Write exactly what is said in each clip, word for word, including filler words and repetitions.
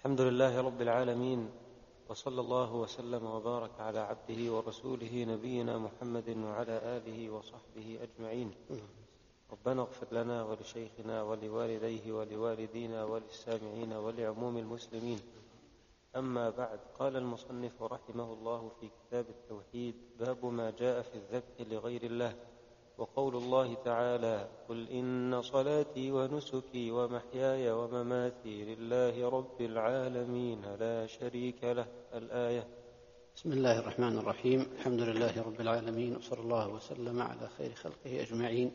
الحمد لله رب العالمين، وصلى الله وسلم وبارك على عبده ورسوله نبينا محمد وعلى آله وصحبه أجمعين. ربنا اغفر لنا ولشيخنا ولوالديه ولوالدينا وللسامعين ولعموم المسلمين. أما بعد، قال المصنف رحمه الله في كتاب التوحيد: باب ما جاء في الذبح لغير الله. وقول الله تعالى: قل إن صلاتي ونسكي ومحياي ومماتي لله رب العالمين لا شريك له. الآية. بسم الله الرحمن الرحيم. الحمد لله رب العالمين، وصلى الله وسلم على خير خلقه أجمعين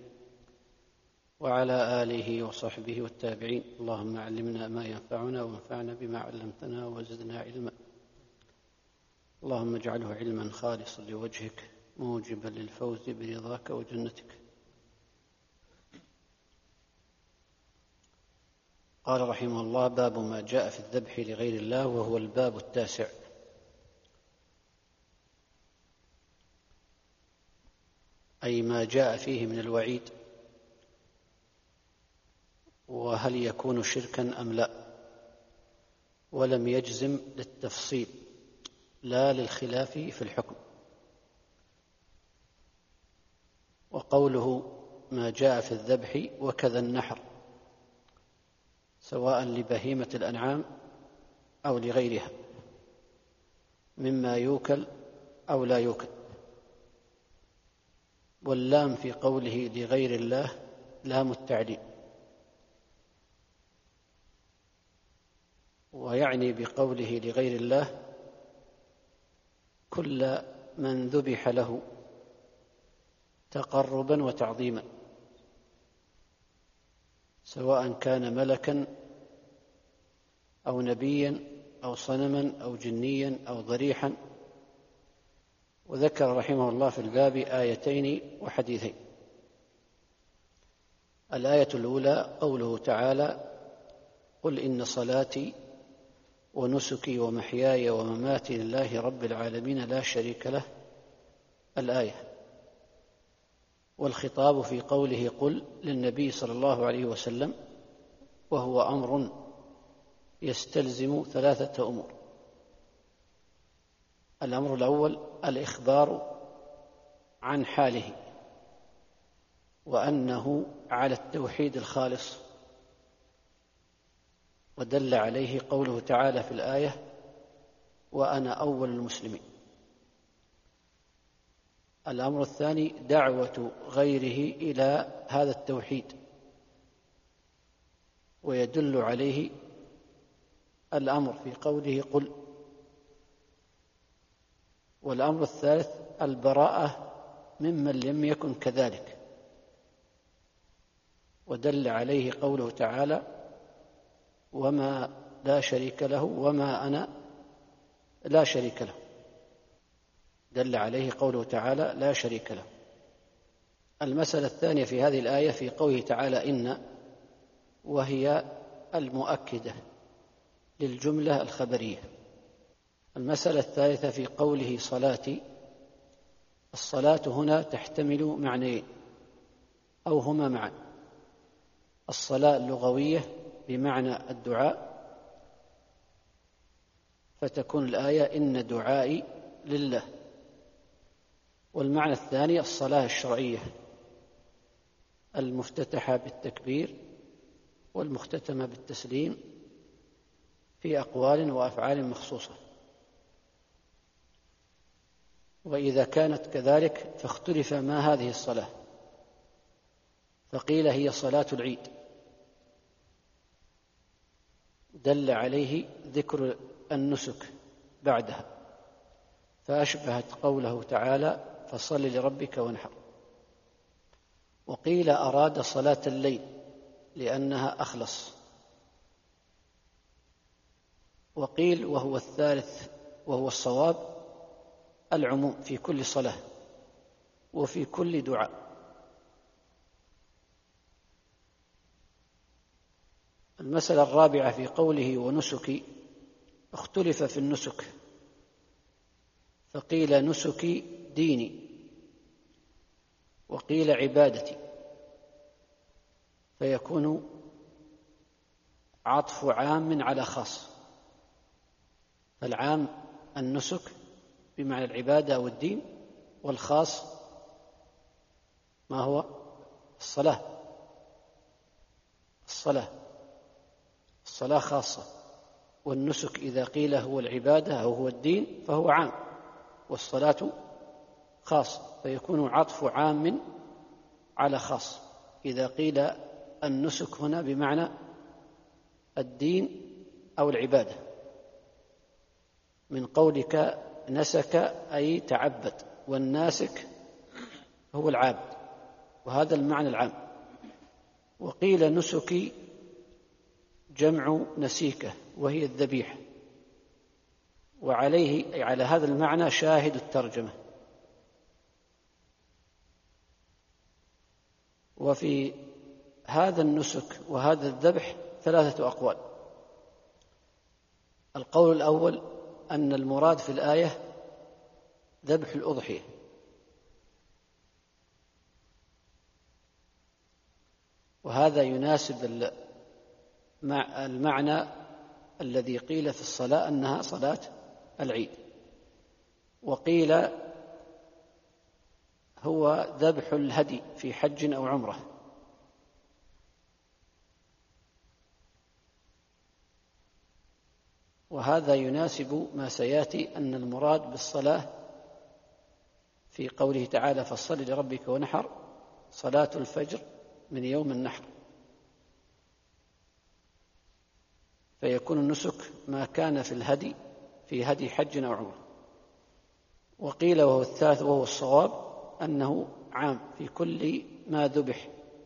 وعلى آله وصحبه والتابعين. اللهم علمنا ما ينفعنا وانفعنا بما علمتنا وزدنا علما. اللهم اجعله علما خالصا لوجهك موجبا للفوز برضاك وجنتك. قال رحمه الله: باب ما جاء في الذبح لغير الله، وهو الباب التاسع. أي ما جاء فيه من الوعيد، وهل يكون شركا أم لا، ولم يجزم للتفصيل لا للخلاف في الحكم. وقوله ما جاء في الذبح وكذا النحر، سواء لبهيمة الأنعام أو لغيرها مما يوكل أو لا يوكل. واللام في قوله لغير الله لام التعليل، ويعني بقوله لغير الله كل من ذبح له تقربا وتعظيما، سواء كان ملكا أو نبيا أو صنما أو جنيا أو ضريحا. وذكر رحمه الله في الباب آيتين وحديثين. الآية الأولى قوله تعالى: قل إن صلاتي ونسكي ومحياي ومماتي لله رب العالمين لا شريك له. الآية. والخطاب في قوله قل للنبي صلى الله عليه وسلم، وهو أمر يستلزم ثلاثة أمور. الأمر الأول الإخبار عن حاله، وأنه على التوحيد الخالص، ودل عليه قوله تعالى في الآية: وأنا أول المسلمين. الأمر الثاني دعوة غيره إلى هذا التوحيد، ويدل عليه الأمر في قوله قل. والأمر الثالث البراءة ممن لم يكن كذلك، ودل عليه قوله تعالى: وما لا شريك له وما أنا لا شريك له. دل عليه قوله تعالى لا شريك له. المسألة الثانية في هذه الآية في قوله تعالى إن، وهي المؤكدة للجملة الخبرية. المسألة الثالثة في قوله صلاتي. الصلاة هنا تحتمل معنيين أو هما معا: الصلاة اللغوية بمعنى الدعاء، فتكون الآية إن دعائي لله. والمعنى الثاني الصلاة الشرعية المفتتحة بالتكبير والمختتمة بالتسليم في أقوال وأفعال مخصوصة. وإذا كانت كذلك فاختلف ما هذه الصلاة، فقيل هي صلاة العيد، دل عليه ذكر النسك بعدها، فأشبهت قوله تعالى فصل لربك وانحر. وقيل أراد صلاة الليل لأنها أخلص. وقيل وهو الثالث وهو الصواب العموم في كل صلاة وفي كل دعاء. المسألة الرابعة في قوله ونسكي، اختلف في النسك، فقيل نسكي ديني، وقيل عبادتي، فيكون عطف عام على خاص. فالعام النسك بمعنى العبادة والدين، والخاص ما هو؟ الصلاة. الصلاة الصلاة خاصة، والنسك إذا قيل هو العبادة أو هو الدين فهو عام، والصلاة خاص، فيكون عطف عام على خاص إذا قيل النسك هنا بمعنى الدين أو العبادة، من قولك نسك أي تعبد، والناسك هو العابد، وهذا المعنى العام. وقيل نسكي جمع نسيكة وهي الذبيحة، وعليه أي على هذا المعنى شاهد الترجمة. وفي هذا النسك وهذا الذبح ثلاثة أقوال. القول الأول أن المراد في الآية ذبح الأضحية، وهذا يناسب المعنى الذي قيل في الصلاة أنها صلاة العيد. وقيل هو ذبح الهدي في حج أو عمرة، وهذا يناسب ما سيأتي أن المراد بالصلاة في قوله تعالى فصل لربك ونحر صلاة الفجر من يوم النحر، فيكون النسك ما كان في الهدي في هدي حج أو عمرة. وقيل وهو الثالث وهو الصواب أنه عام في كل ما ذبح،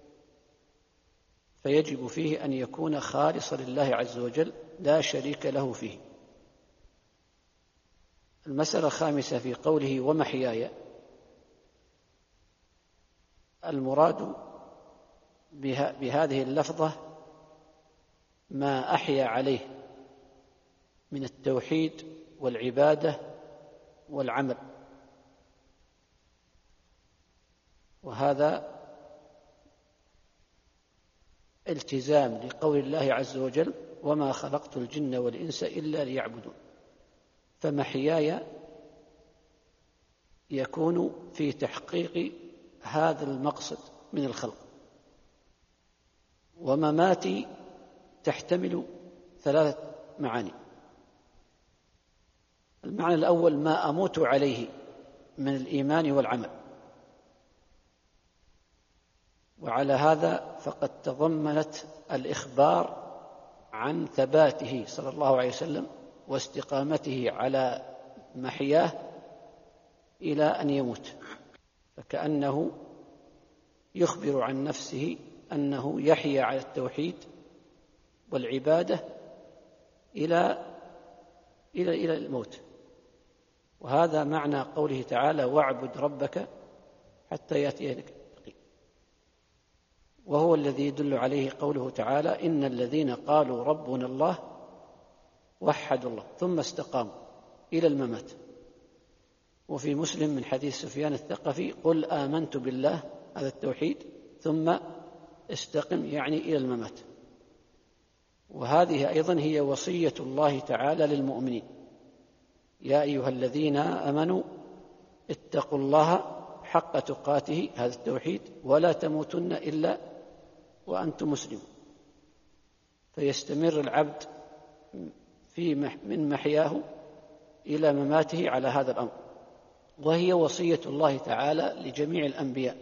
فيجب فيه أن يكون خالصا لله عز وجل لا شريك له فيه. المسألة الخامسة في قوله ومحياي، المراد بهذه اللفظة ما أحيا عليه من التوحيد والعبادة والعمل، وهذا التزام لقول الله عز وجل وما خلقت الجن والإنس إلا ليعبدون. فمحياي يكون في تحقيق هذا المقصد من الخلق، ومماتي تحتمل ثلاثة معاني. المعنى الأول ما أموت عليه من الإيمان والعمل، وعلى هذا فقد تضمنت الإخبار عن ثباته صلى الله عليه وسلم واستقامته على محياه إلى أن يموت، فكأنه يخبر عن نفسه أنه يحيا على التوحيد والعبادة إلى إلى إلى الموت. وهذا معنى قوله تعالى واعبد ربك حتى يأتيك، وهو الذي يدل عليه قوله تعالى إن الذين قالوا ربنا الله وحدوا الله ثم استقاموا إلى الممات. وفي مسلم من حديث سفيان الثقفي قل آمنت بالله، هذا التوحيد، ثم استقم يعني إلى الممات. وهذه أيضا هي وصية الله تعالى للمؤمنين يا أيها الذين آمنوا اتقوا الله حق تقاته، هذا التوحيد، ولا تموتن إلا وأنتم مسلمون. فيستمر العبد في من محياه إلى مماته على هذا الأمر، وهي وصية الله تعالى لجميع الأنبياء.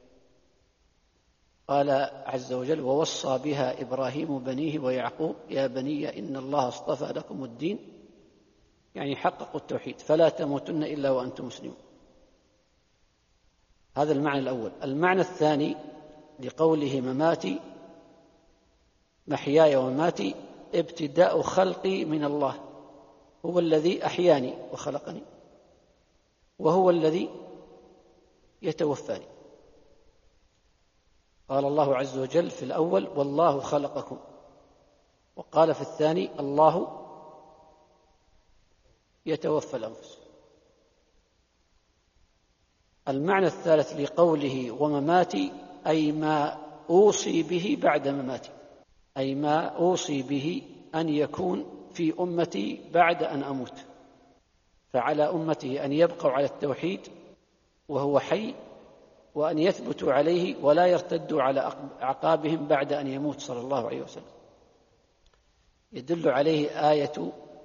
قال عز وجل ووصى بها إبراهيم بنيه ويعقوب يا بني إن الله اصطفى لكم الدين، يعني حققوا التوحيد فلا تموتن إلا وأنتم مسلمون. هذا المعنى الأول. المعنى الثاني لقوله مماتي محياي ومماتي ابتداء خلقي من الله، هو الذي أحياني وخلقني، وهو الذي يتوفاني. قال الله عز وجل في الأول والله خلقكم، وقال في الثاني الله يتوفى الأنفس. المعنى الثالث لقوله ومماتي أي ما أوصي به بعد مماتي، أي ما أوصي به أن يكون في أمتي بعد أن أموت، فعلى أمته أن يبقوا على التوحيد وهو حي، وأن يثبتوا عليه ولا يرتدوا على أعقابهم بعد أن يموت صلى الله عليه وسلم. يدل عليه آية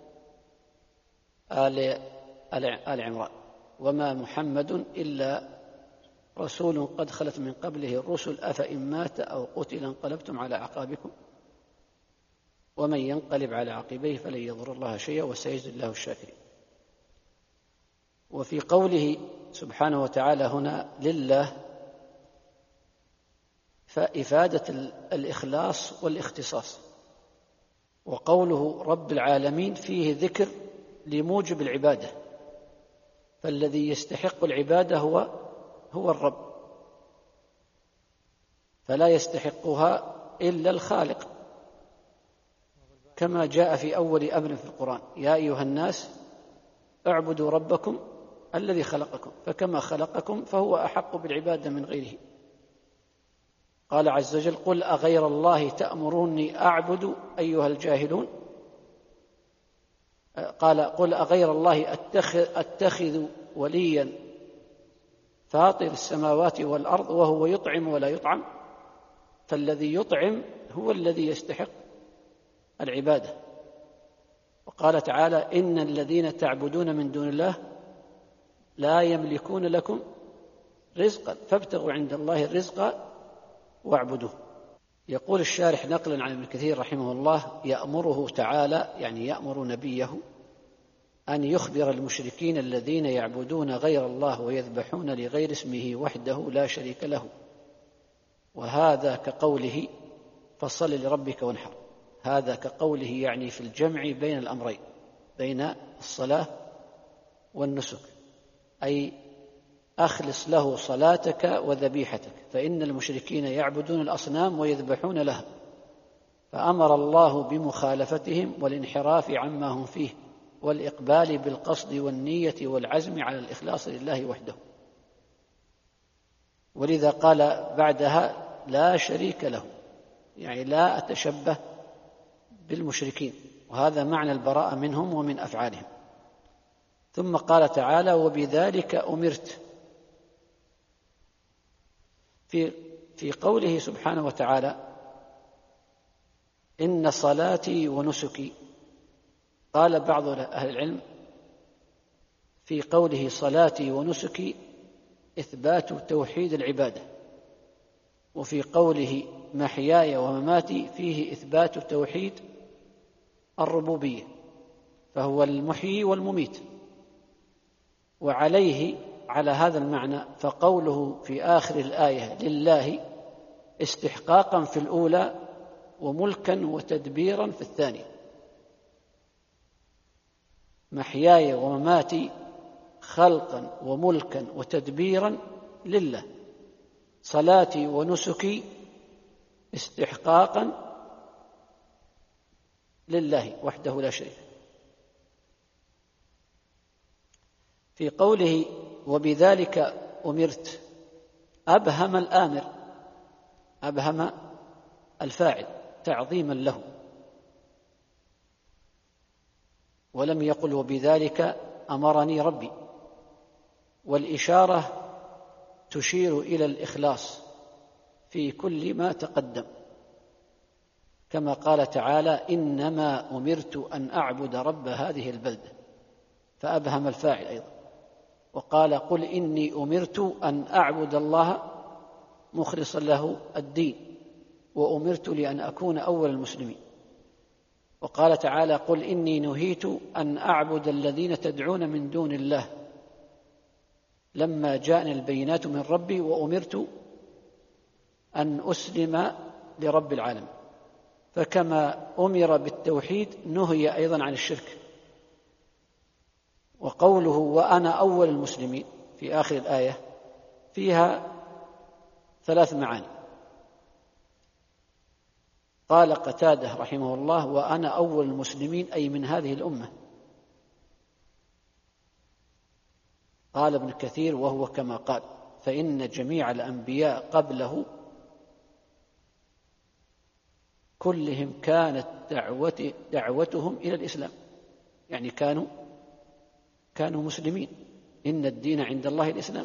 آل, آل عمران: وما محمد إلا رسول قد خلت من قبله الرسل أفإن مات أو قتل انقلبتم على أعقابكم ومن ينقلب على عقبيه فلن يضر الله شيئا وسيجزي الله الشاكرين. وفي قوله سبحانه وتعالى هنا لله فإفادة الإخلاص والاختصاص، وقوله رب العالمين فيه ذكر لموجب العبادة، فالذي يستحق العبادة هو هو الرب، فلا يستحقها إلا الخالق، كما جاء في أول أمر في القرآن: يا أيها الناس اعبدوا ربكم الذي خلقكم، فكما خلقكم فهو أحق بالعبادة من غيره. قال عز وجل: قل أغير الله تأمروني أعبد أيها الجاهلون. قال: قل أغير الله أتخذ, أتخذ وليا فاطر السماوات والأرض وهو يطعم ولا يطعم، فالذي يطعم هو الذي يستحق العبادة. وقال تعالى: إن الذين تعبدون من دون الله لا يملكون لكم رزقا فابتغوا عند الله الرزق واعبدوه. يقول الشارح نقلا عن ابن كثير رحمه الله: يأمره تعالى، يعني يأمر نبيه، أن يخبر المشركين الذين يعبدون غير الله ويذبحون لغير اسمه وحده لا شريك له، وهذا كقوله فصل لربك وانحر. هذا كقوله يعني في الجمع بين الأمرين، بين الصلاة والنسك، أي أخلص له صلاتك وذبيحتك، فإن المشركين يعبدون الأصنام ويذبحون لها، فأمر الله بمخالفتهم والانحراف عما هم فيه والإقبال بالقصد والنية والعزم على الإخلاص لله وحده. ولذا قال بعدها: لا شريك له، يعني لا أتشبه بالمشركين، وهذا معنى البراءة منهم ومن أفعالهم. ثم قال تعالى: وبذلك أمرت. في في قوله سبحانه وتعالى: إن صلاتي ونسكي، قال بعض أهل العلم في قوله صلاتي ونسكي إثبات توحيد العبادة، وفي قوله محياي ومماتي فيه إثبات توحيد الربوبية، فهو المحيي والمميت. وعليه على هذا المعنى فقوله في آخر الآية لله استحقاقا في الأولى وملكا وتدبيرا في الثانية. محياي ومماتي خلقا وملكا وتدبيرا لله، صلاتي ونسكي استحقاقا لله وحده لا شريك. في قوله وبذلك أمرت أبهم الآمر، أبهم الفاعل تعظيما له، ولم يقل وبذلك أمرني ربي، والإشارة تشير إلى الإخلاص في كل ما تقدم، كما قال تعالى: إنما أمرت أن أعبد رب هذه البلدة، فأبهم الفاعل أيضا. وقال: قل إني أمرت أن أعبد الله مخلصا له الدين وأمرت لأن أكون أول المسلمين. وقال تعالى: قل إني نهيت أن أعبد الذين تدعون من دون الله لما جاءني البينات من ربي وأمرت أن أسلم لرب العالمين. فكما أمر بالتوحيد نهي أيضا عن الشرك. وقوله وأنا أول المسلمين في آخر الآية فيها ثلاث معاني. قال قتادة رحمه الله: وأنا أول المسلمين أي من هذه الأمة. قال ابن كثير: وهو كما قال، فإن جميع الأنبياء قبله كلهم كانت دعوت دعوتهم إلى الإسلام، يعني كانوا كانوا مسلمين. إن الدين عند الله الإسلام،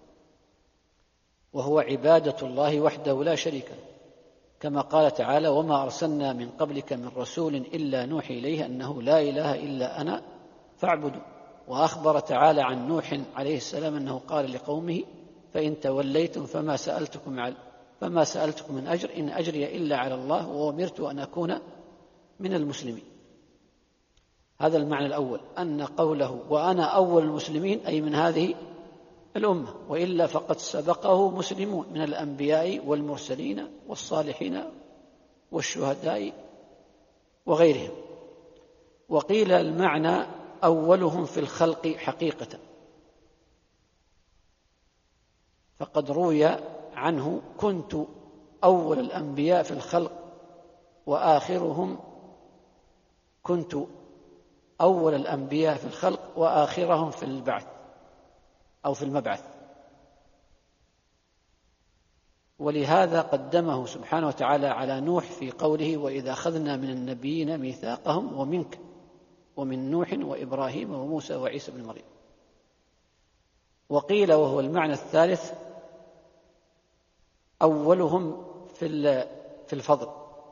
وهو عبادة الله وحده لا شريك له، كما قال تعالى: وما أرسلنا من قبلك من رسول إلا نوحي إليه أنه لا إله إلا أنا فاعبدوا. وأخبر تعالى عن نوح عليه السلام أنه قال لقومه: فإن توليتم فما سألتكم عن فما سألتكم من أجر إن أجري إلا على الله وأمرت أن أكون من المسلمين. هذا المعنى الأول، أن قوله وأنا أول المسلمين أي من هذه الأمة، وإلا فقد سبقه مسلمون من الأنبياء والمرسلين والصالحين والشهداء وغيرهم. وقيل المعنى أولهم في الخلق حقيقة، فقد روي عنه: كنت أول الأنبياء في الخلق وآخرهم كنت أول الأنبياء في الخلق وآخرهم في البعث أو في المبعث. ولهذا قدمه سبحانه وتعالى على نوح في قوله: وإذا أخذنا من النبيين ميثاقهم ومنك ومن نوح وإبراهيم وموسى وعيسى بن مريم. وقيل وهو المعنى الثالث: أولهم في الفضل،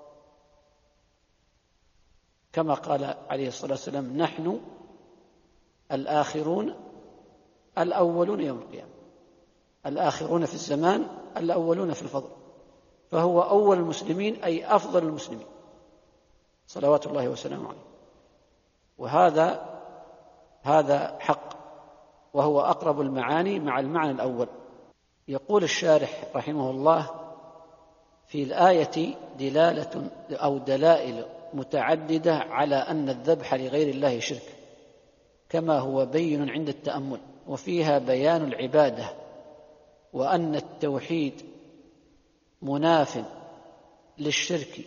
كما قال عليه الصلاة والسلام: نحن الآخرون الأولون يوم القيامة، الآخرون في الزمان الأولون في الفضل، فهو أول المسلمين أي أفضل المسلمين صلوات الله وسلامه عليه. وهذا هذا حق، وهو أقرب المعاني مع المعنى الأول. يقول الشارح رحمه الله: في الآية دلالة أو دلائل متعددة على أن الذبح لغير الله شرك، كما هو بين عند التأمل، وفيها بيان العبادة، وأن التوحيد مناف للشرك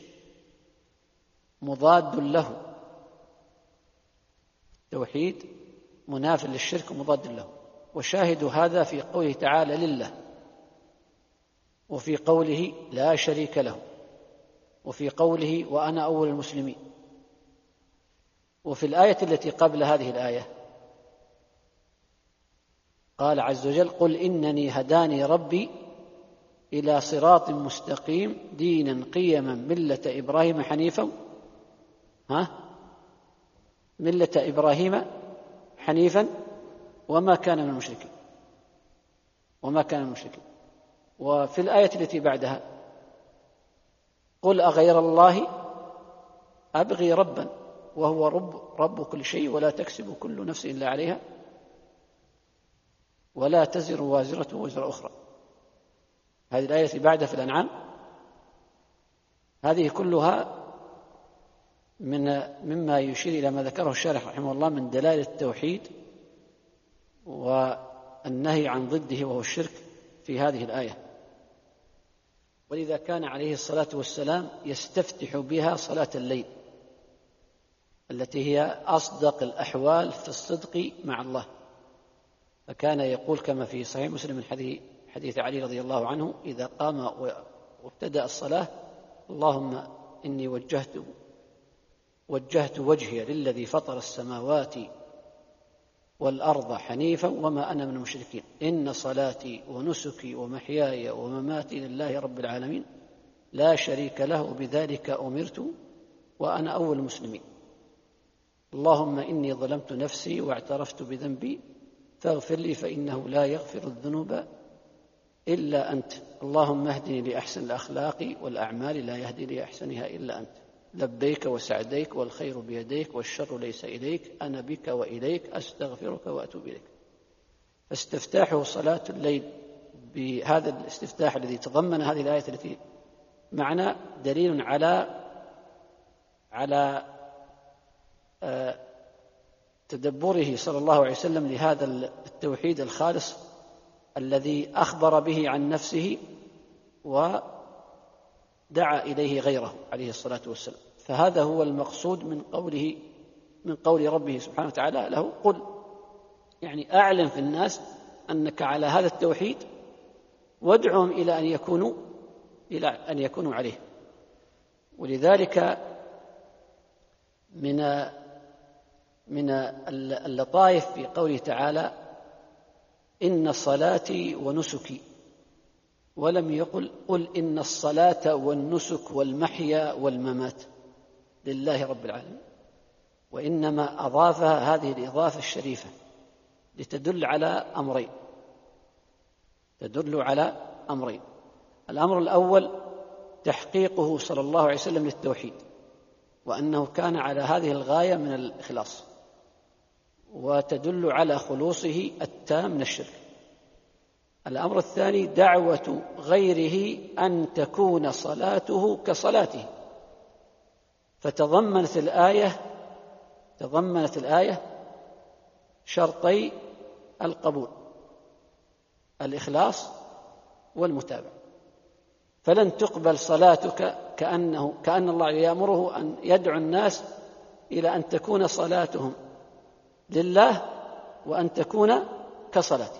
مضاد له. التوحيد مناف للشرك مضاد له. وشاهد هذا في قوله تعالى: لله، وفي قوله: لا شريك له، وفي قوله: وأنا أول المسلمين. وفي الآية التي قبل هذه الآية قال عز وجل: قل إنني هداني ربي إلى صراط مستقيم دينا قيما ملة إبراهيم حنيفا ها ملة إبراهيم حنيفا وما كان من المشركين وما كان من المشركين. وفي الآية التي بعدها: قل أغير الله أبغي ربا وهو رب, رب كل شيء ولا تكسب كل نفس إلا عليها ولا تزر وازرة وزر أخرى. هذه الآية التي بعدها في الأنعام، هذه كلها من مما يشير إلى ما ذكره الشارح رحمه الله من دلائل التوحيد والنهي عن ضده وهو الشرك في هذه الآية. ولذا كان عليه الصلاة والسلام يستفتح بها صلاة الليل، التي هي أصدق الأحوال في الصدق مع الله. فكان يقول كما في صحيح مسلم من حديث علي رضي الله عنه: إذا قام وابتدأ الصلاة: اللهم إني وجهت وجهت وجهي للذي فطر السماوات والأرض حنيفا وما أنا من المشركين، إن صلاتي ونسكي ومحياي ومماتي لله رب العالمين لا شريك له وبذلك أمرت وأنا أول المسلمين. اللهم إني ظلمت نفسي واعترفت بذنبي فاغفر لي فإنه لا يغفر الذنوب إلا أنت. اللهم اهدني لأحسن الأخلاق والأعمال لا يهدي لأحسنها إلا أنت. لبيك وسعديك والخير بيديك والشر ليس إليك، أنا بك وإليك أستغفرك وأتوب إليك. فاستفتاحه صلاة الليل بهذا الاستفتاح الذي تضمن هذه الآية التي معنا دليل على على آه تدبره صلى الله عليه وسلم لهذا التوحيد الخالص الذي أخبر به عن نفسه ودعا إليه غيره عليه الصلاة والسلام. فهذا هو المقصود من قوله من قول ربه سبحانه وتعالى له: قل، يعني أعلم في الناس أنك على هذا التوحيد وادعهم إلى أن يكونوا إلى أن يكونوا عليه. ولذلك من من اللطائف في قوله تعالى إن صلاتي ونسكي، ولم يقل قل إن الصلاة والنسك والمحيا والممات لله رب العالمين، وإنما أضافها هذه الإضافة الشريفة لتدل على أمرين تدل على أمرين الأمر الأول تحقيقه صلى الله عليه وسلم للتوحيد، وأنه كان على هذه الغاية من الإخلاص، وتدل على خلوصه التام من الشرك. الأمر الثاني دعوة غيره أن تكون صلاته كصلاته، فتضمنت الآية تضمنت الآية شرطي القبول: الإخلاص والمتابعة. فلن تقبل صلاتك كأنه كأن الله يأمره أن يدعو الناس إلى أن تكون صلاتهم لله وأن تكون كصلاته.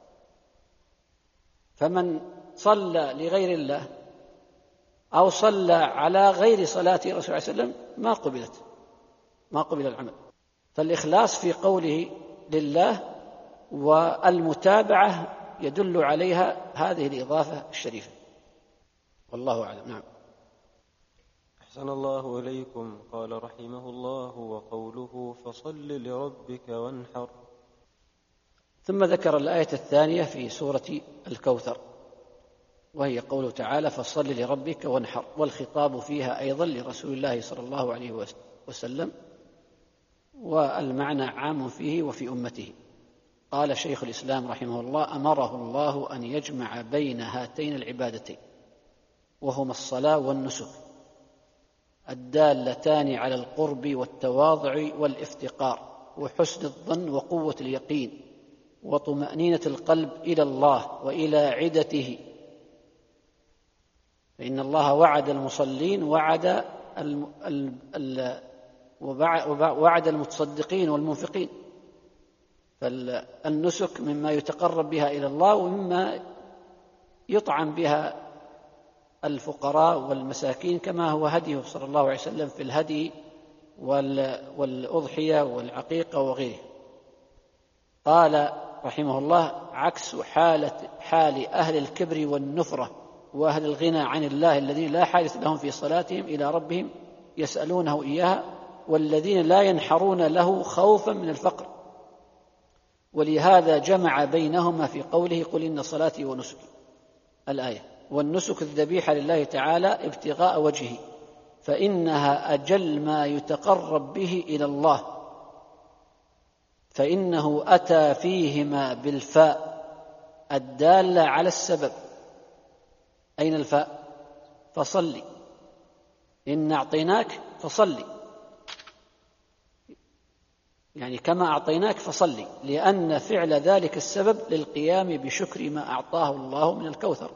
فمن صلى لغير الله أو صلى على غير صلاة الرسول صلى الله عليه وسلم ما قبلت ما قبل العمل. فالإخلاص في قوله لله، والمتابعة يدل عليها هذه الإضافة الشريفة. والله أعلم. نعم. أحسن الله إليكم. قال رحمه الله: وقوله فصل لربك وانحر. ثم ذكر الآية الثانية في سورة الكوثر، وهي قوله تعالى: فصل لربك وانحر، والخطاب فيها أيضا لرسول الله صلى الله عليه وسلم، والمعنى عام فيه وفي أمته. قال شيخ الإسلام رحمه الله: أمره الله أن يجمع بين هاتين العبادتين، وهما الصلاة والنسك، الدالتان على القرب والتواضع والافتقار وحسن الظن وقوة اليقين وطمأنينة القلب إلى الله وإلى عدته. فإن الله وعد المصلين وعد وعد المتصدقين والمنفقين. فالنسك مما يتقرب بها إلى الله، ومما يطعم بها الفقراء والمساكين، كما هو هديه صلى الله عليه وسلم في الهدي والأضحية والعقيقة وغيره. قال رحمه الله: عكس حالة حال أهل الكبر والنفرة وأهل الغنى عن الله، الذين لا حاجة لهم في صلاتهم إلى ربهم يسألونه إياها، والذين لا ينحرون له خوفا من الفقر. ولهذا جمع بينهما في قوله: قل إن صلاتي ونسكي، الآية. والنسك الذبيحة لله تعالى ابتغاء وجهه، فإنها أجل ما يتقرب به إلى الله، فإنه أتى فيهما بالفاء الدالة على السبب. أين الفاء؟ فصلي، إن أعطيناك فصلي، يعني كما أعطيناك فصلي، لأن فعل ذلك السبب للقيام بشكر ما أعطاه الله من الكوثر.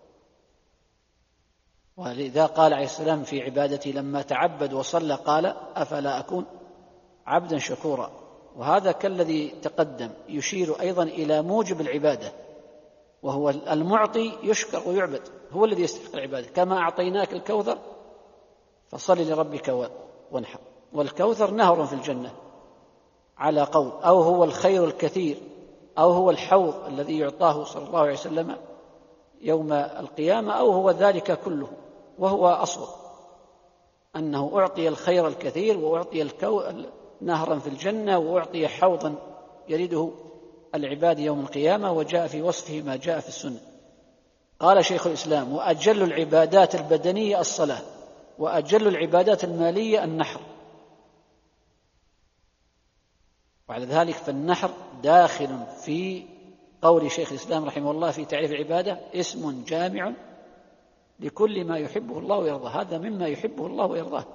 ولذا قال عليه السلام في عبادته لما تعبد وصلى قال: أفلا أكون عبدا شكورا. وهذا كالذي تقدم يشير أيضا إلى موجب العبادة، وهو المعطي يشكر ويعبد، هو الذي يستحق العبادة. كما أعطيناك الكوثر فصل لربك وانحر. والكوثر نهر في الجنة على قول، أو هو الخير الكثير، أو هو الحوض الذي يعطاه صلى الله عليه وسلم يوم القيامة، أو هو ذلك كله. وهو أصوب أنه أعطي الخير الكثير، وأعطي الكو... نهرا في الجنة، وأعطي حوضا يريده العباد يوم القيامة، وجاء في وصفه ما جاء في السنة. قال شيخ الإسلام: وأجل العبادات البدنية الصلاة، وأجل العبادات المالية النحر. وعلى ذلك فالنحر داخل في قول شيخ الإسلام رحمه الله في تعريف العبادة: اسم جامع لكل ما يحبه الله ويرضاه. هذا مما يحبه الله ويرضاه.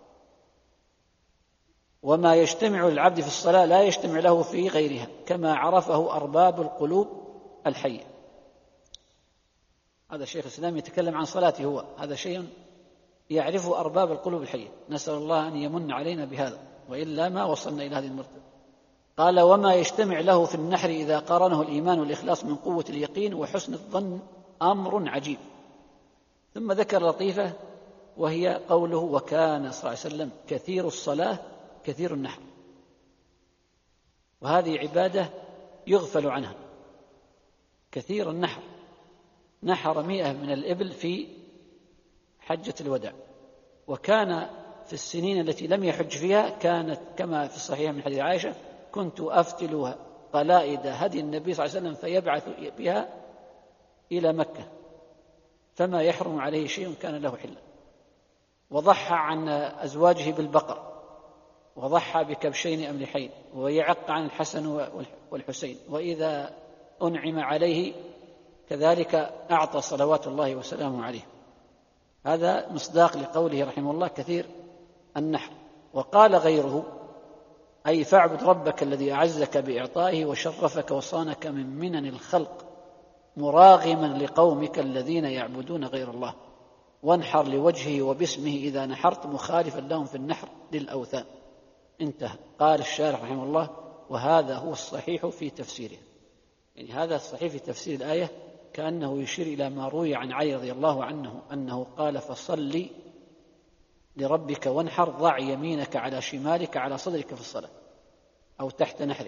وما يجتمع للعبد في الصلاة لا يجتمع له في غيرها، كما عرفه أرباب القلوب الحية. هذا شيخ الإسلام يتكلم عن صلاته هو، هذا شيء يعرفه أرباب القلوب الحية. نسأل الله أن يمن علينا بهذا، وإلا ما وصلنا إلى هذه المرتبة. قال: وما يجتمع له في النحر إذا قارنه الإيمان والإخلاص من قوة اليقين وحسن الظن أمر عجيب. ثم ذكر لطيفة وهي قوله وكان صلى الله عليه وسلم كثير الصلاة كثير النحر، وهذه عبادة يغفل عنها. كثير النحر، نحر مئة من الإبل في حجة الوداع، وكان في السنين التي لم يحج فيها كانت كما في الصحيح من حديث عائشة كنت أفتل قلائد هدي النبي صلى الله عليه وسلم فيبعث بها إلى مكة فما يحرم عليه شيء كان له حلا. وضحى عن أزواجه بالبقر، وضحى بكبشين أملحين، ويعق عن الحسن والحسين، وإذا أنعم عليه كذلك أعطى صلوات الله وسلامه عليه. هذا مصداق لقوله رحمه الله كثير النحر. وقال غيره أي فاعبد ربك الذي أعزك بإعطائه وشرفك وصانك من منن الخلق مراغما لقومك الذين يعبدون غير الله، وانحر لوجهه وباسمه إذا نحرت مخالفا لهم في النحر للأوثان. انتهى. قال الشارح رحمه الله وهذا هو الصحيح في تفسيره، يعني هذا الصحيح في تفسير الآية كأنه يشير إلى ما روي عن علي رضي الله عنه أنه قال فصل لربك وانحر ضع يمينك على شمالك على صدرك في الصلاة أو تحت نحرك.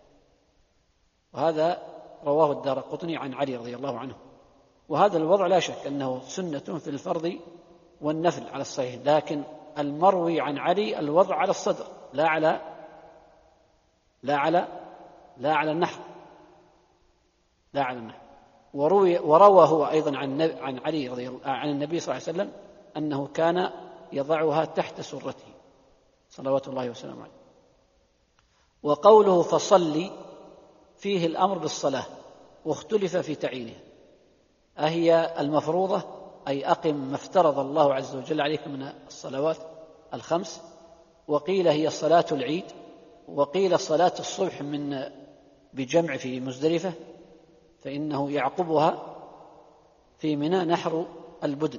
وهذا رواه الدارقطني عن علي رضي الله عنه. وهذا الوضع لا شك أنه سنة في الفرض والنفل على الصحيح، لكن المروي عن علي الوضع على الصدر لا على لا على لا على النحر لا على النحر. وروي وروى هو أيضا عن عن علي رضي الله عن النبي صلى الله عليه وسلم أنه كان يضعها تحت سرته صلوات الله وسلامه عليه. وقوله فصلي فيه الأمر بالصلاة، واختلف في تعيينها، أهي المفروضة أي أقم ما افترض الله عز وجل عليك من الصلوات الخمس، وقيل هي صلاة العيد، وقيل صلاة الصبح من بجمع في مزدلفة فإنه يعقبها في منى نحر البدن.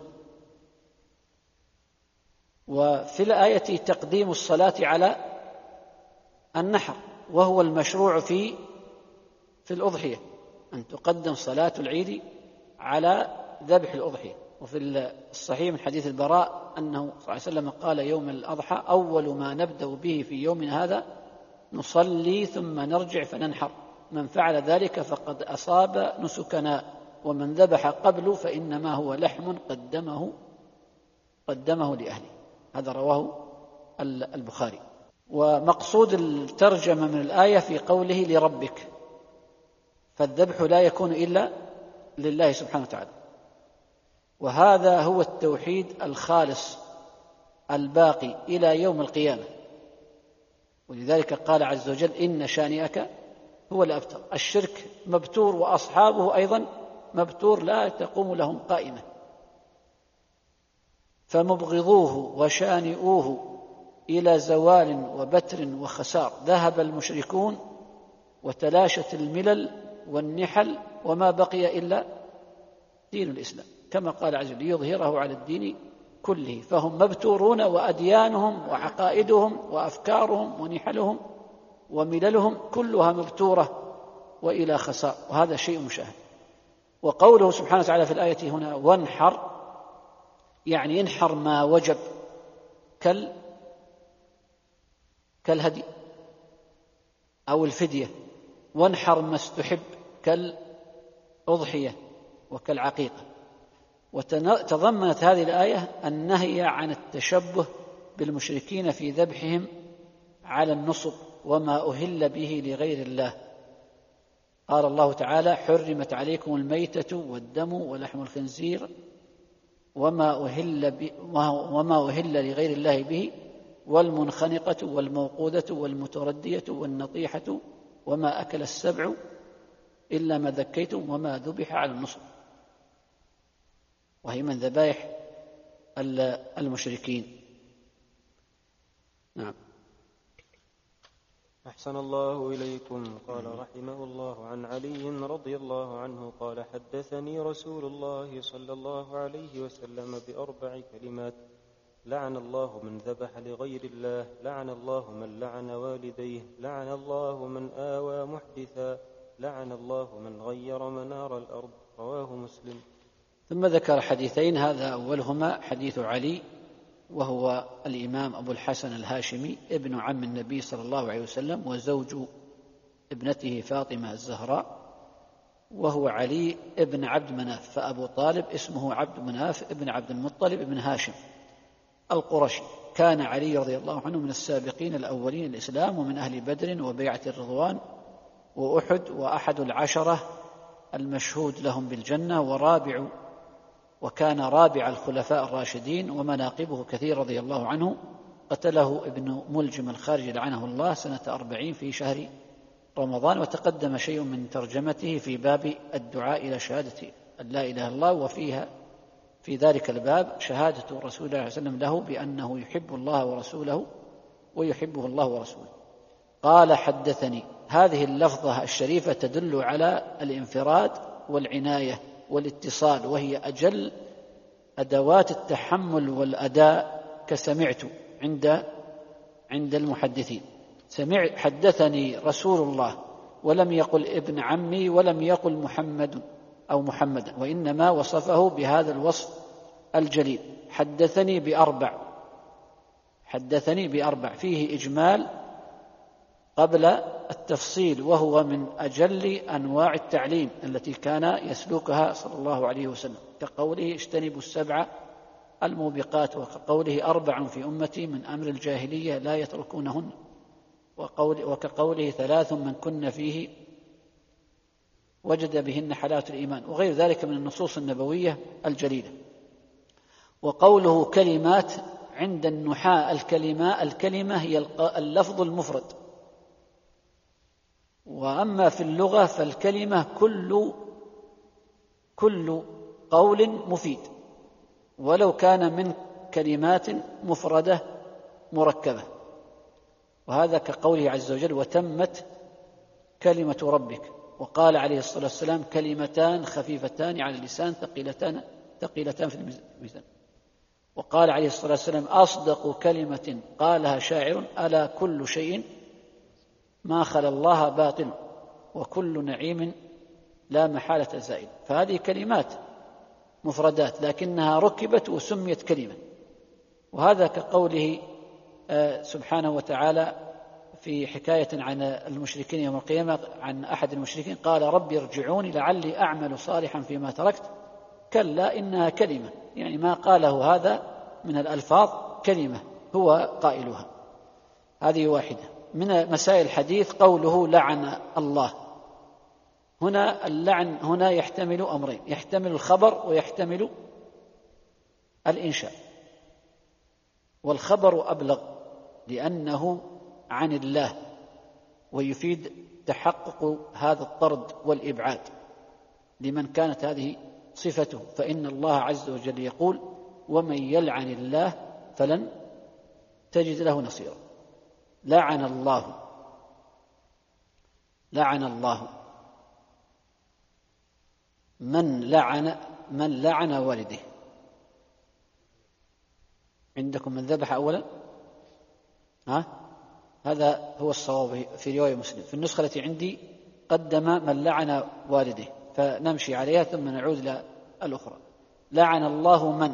وفي الآية تقديم الصلاة على النحر، وهو المشروع في في الأضحية أن تقدم صلاة العيد على ذبح الأضحية. وفي الصحيح من حديث البراء أنه صلى الله عليه وسلم قال يوم الأضحى أول ما نبدأ به في يومنا هذا نصلي ثم نرجع فننحر، من فعل ذلك فقد أصاب نسكنا، ومن ذبح قبل فإنما هو لحم قدمه قدمه لأهله. هذا رواه البخاري. ومقصود الترجمة من الآية في قوله لربك، فالذبح لا يكون إلا لله سبحانه وتعالى، وهذا هو التوحيد الخالص الباقي إلى يوم القيامة. ولذلك قال عز وجل إن شانئك هو الأبتر. الشرك مبتور وأصحابه أيضا مبتور لا تقوم لهم قائمة، فمبغضوه وشانئوه إلى زوال وبتر وخسار. ذهب المشركون وتلاشت الملل والنحل وما بقي إلا دين الإسلام، كما قال عز وجل ليظهره على الدين كله. فهم مبتورون، وأديانهم وعقائدهم وأفكارهم ونحلهم ومللهم كلها مبتورة وإلى خسار، وهذا شيء مشاهد. وقوله سبحانه وتعالى في الآية هنا وانحر، يعني انحر ما وجب كال كالهدي أو الفدية، وانحر ما استحب كالأضحية وكالعقيقة. وتضمنت هذه الآية النهي عن التشبه بالمشركين في ذبحهم على النصب وما أهل به لغير الله. قال الله تعالى حرمت عليكم الميتة والدم ولحم الخنزير وما أهل, وما أهل لغير الله به والمنخنقة والموقوذة والمتردية والنطيحة وما أكل السبع إلا ما ذكيتم وما ذبح على النصب، وهي من ذبائح المشركين. نعم. أحسن الله إليكم. قال رحمه الله عن علي رضي الله عنه قال حدثني رسول الله صلى الله عليه وسلم بأربع كلمات: لعن الله من ذبح لغير الله، لعن الله من لعن والديه، لعن الله من آوى محدثا، لعن الله من غير منار الأرض. رواه مسلم. ثم ذكر حديثين، هذا أولهما حديث علي وهو الإمام أبو الحسن الهاشمي ابن عم النبي صلى الله عليه وسلم وزوج ابنته فاطمة الزهراء، وهو علي ابن عبد مناف، فأبو طالب اسمه عبد مناف ابن عبد المطلب ابن هاشم القرشي. كان علي رضي الله عنه من السابقين الأولين الإسلام، ومن أهل بدر وبيعة الرضوان وأحد، وأحد العشرة المشهود لهم بالجنة، ورابع وكان رابع الخلفاء الراشدين، ومناقبه كثير رضي الله عنه. قتله ابن ملجم الخارجي لعنه الله سنة أربعين في شهر رمضان، وتقدم شيء من ترجمته في باب الدعاء إلى شهادة أن لا إله إلا الله، وفيها في ذلك الباب شهادة رسول الله صلى الله عليه وسلم له بأنه يحب الله ورسوله ويحبه الله ورسوله. قال: حدثني. هذه اللفظة الشريفة تدل على الانفراد والعناية والاتصال، وهي أجل أدوات التحمل والأداء كسمعت عند عند المحدثين. سمع حدثني رسول الله، ولم يقل ابن عمي، ولم يقل محمد أو محمدا، وإنما وصفه بهذا الوصف الجليل. حدثني بأربع حدثني بأربع فيه إجمال قبل التفصيل، وهو من أجل أنواع التعليم التي كان يسلكها صلى الله عليه وسلم، كقوله: اجتنبوا السبع الموبقات، وكقوله: أربع في أمتي من أمر الجاهلية لا يتركونهن، وقول وكقوله: ثلاث من كن فيه وجد بهن حلاوة الإيمان، وغير ذلك من النصوص النبوية الجليلة. وقوله كلمات، عند النحاة الكلمة الكلمة هي اللفظ المفرد، وأما في اللغة فالكلمة كل كل قول مفيد، ولو كان من كلمات مفردة مركبة. وهذا كقوله عز وجل: وتمت كلمة ربك. وقال عليه الصلاة والسلام: كلمتان خفيفتان على اللسان ثقيلتان ثقيلتان في الميزان. وقال عليه الصلاة والسلام: أصدق كلمة قالها شاعر: ألا كل شيء ما خلا الله باطل، وكل نعيم لا محالة زائل. فهذه كلمات مفردات لكنها ركبت وسميت كلمة. وهذا كقوله سبحانه وتعالى في حكاية عن المشركين يوم القيامة، عن أحد المشركين: قال رب ارجعوني لعلي أعمل صالحا فيما تركت. كلا إنها كلمة، يعني ما قاله هذا من الألفاظ كلمة هو قائلها. هذه واحدة من مسائل الحديث. قوله لعن الله، هنا اللعن هنا يحتمل أمرين: يحتمل الخبر ويحتمل الإنشاء. والخبر أبلغ لأنه عن الله، ويفيد تحقق هذا الطرد والإبعاد لمن كانت هذه صفته، فإن الله عز وجل يقول: ومن يلعن الله فلن تجد له نصيرا. لعن الله لعن الله من لعن من لعن والده. عندكم من ذبح أولا؟ ها؟ هذا هو الصواب في رواية مسلم. في النسخة التي عندي قدم من لعن والده، فنمشي عليها ثم نعود إلى الأخرى. لعن الله من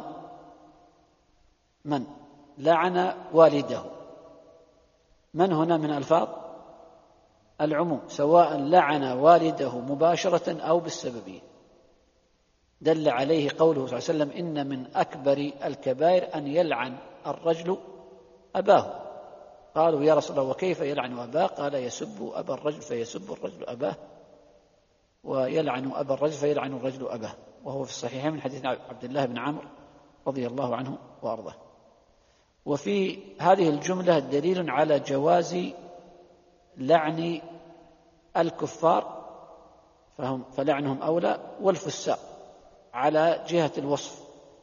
من لعن والده. من هنا من ألفاظ العموم، سواء لعن والده مباشرة أو بالسببية. دل عليه قوله صلى الله عليه وسلم: إن من أكبر الكبائر أن يلعن الرجل أباه. قالوا: يا رسول الله وكيف يلعن أباه؟ قال: يسب أبا الرجل فيسب الرجل أباه، ويلعن أبا الرجل فيلعن الرجل أباه. وهو في الصحيحين من حديث عبد الله بن عمرو رضي الله عنه وأرضاه. وفي هذه الجملة دليل على جواز لعن الكفار، فهم فلعنهم أولى، والفساق على جهة الوصف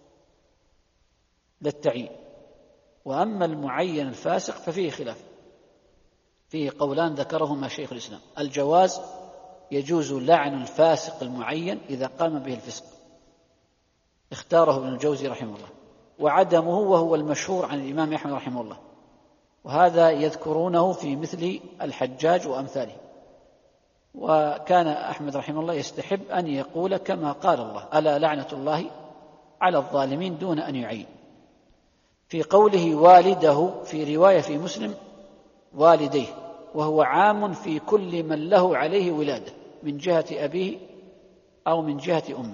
للتعيين. وأما المعين الفاسق ففيه خلاف، فيه قولان ذكرهما شيخ الإسلام: الجواز، يجوز لعن الفاسق المعين إذا قام به الفسق، اختاره ابن الجوزي رحمه الله، وعدمه وهو المشهور عن الإمام أحمد رحمه الله، وهذا يذكرونه في مثل الحجاج وأمثاله. وكان أحمد رحمه الله يستحب أن يقول كما قال الله: ألا لعنة الله على الظالمين، دون أن يعين. في قوله والده في رواية في مسلم والديه، وهو عام في كل من له عليه ولادة من جهة أبيه أو من جهة أمه.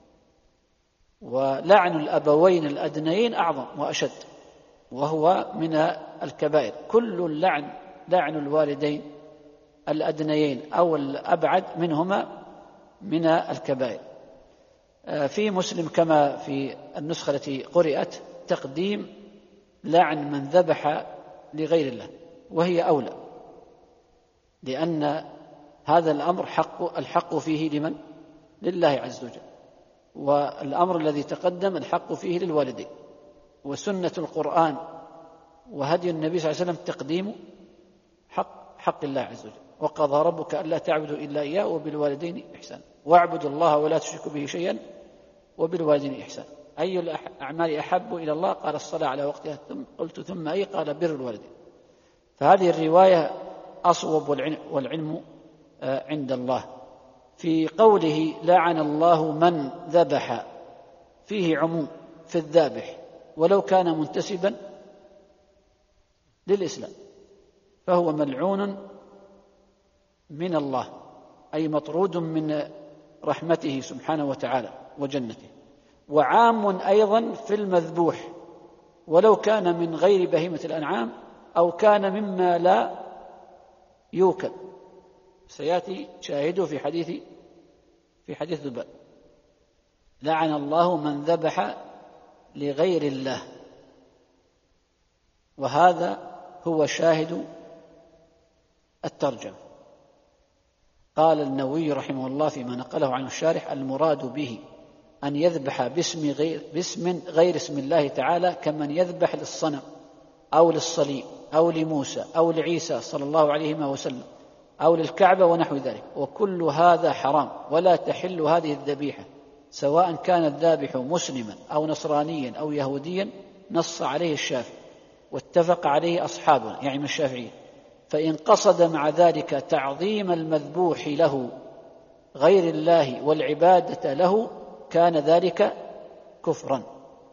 ولعن الأبوين الأدنيين أعظم وأشد، وهو من الكبائر. كل اللعن لعن الوالدين الأدنيين أو الأبعد منهما من الكبائر. في مسلم كما في النسخة التي قرأت تقديم لعن من ذبح لغير الله، وهي أولى، لأن هذا الأمر حق الحق فيه لمن؟ لله عز وجل، والأمر الذي تقدم الحق فيه للوالدين. وسنة القرآن وهدي النبي صلى الله عليه وسلم تقديم حق حق الله عز وجل. وقضى ربك ألا تعبدوا إلا إياه وبالوالدين إحسانا واعبدوا الله ولا تشركوا به شيئا وبالوالدين إحسانا. أي الأعمال أحب إلى الله؟ قال الصلاة على وقتها. ثم قلت ثم أي؟ قال بر الوالدين. فهذه الرواية أصوب والعلم عند الله. في قوله لعن الله من ذبح فيه عموم في الذابح ولو كان منتسبا للإسلام، فهو ملعون من الله، أي مطرود من رحمته سبحانه وتعالى وجنته. وعام أيضا في المذبوح ولو كان من غير بهيمة الأنعام أو كان مما لا يوكل، سيأتي شاهده في حديث في حديث ذباب. لعن الله من ذبح لغير الله، وهذا هو شاهد الترجمة. قال النووي رحمه الله فيما نقله عن الشارح: المراد به أن يذبح باسم غير, باسم غير اسم الله تعالى، كمن يذبح للصنم أو للصليب أو لموسى أو لعيسى صلى الله عليه وسلم أو للكعبة ونحو ذلك. وكل هذا حرام، ولا تحل هذه الذبيحة سواء كان الذابح مسلما أو نصرانيا أو يهوديا، نص عليه الشافعي واتفق عليه أصحابنا يعني من الشافعية. فإن قصد مع ذلك تعظيم المذبوح له غير الله والعبادة له كان ذلك كفرا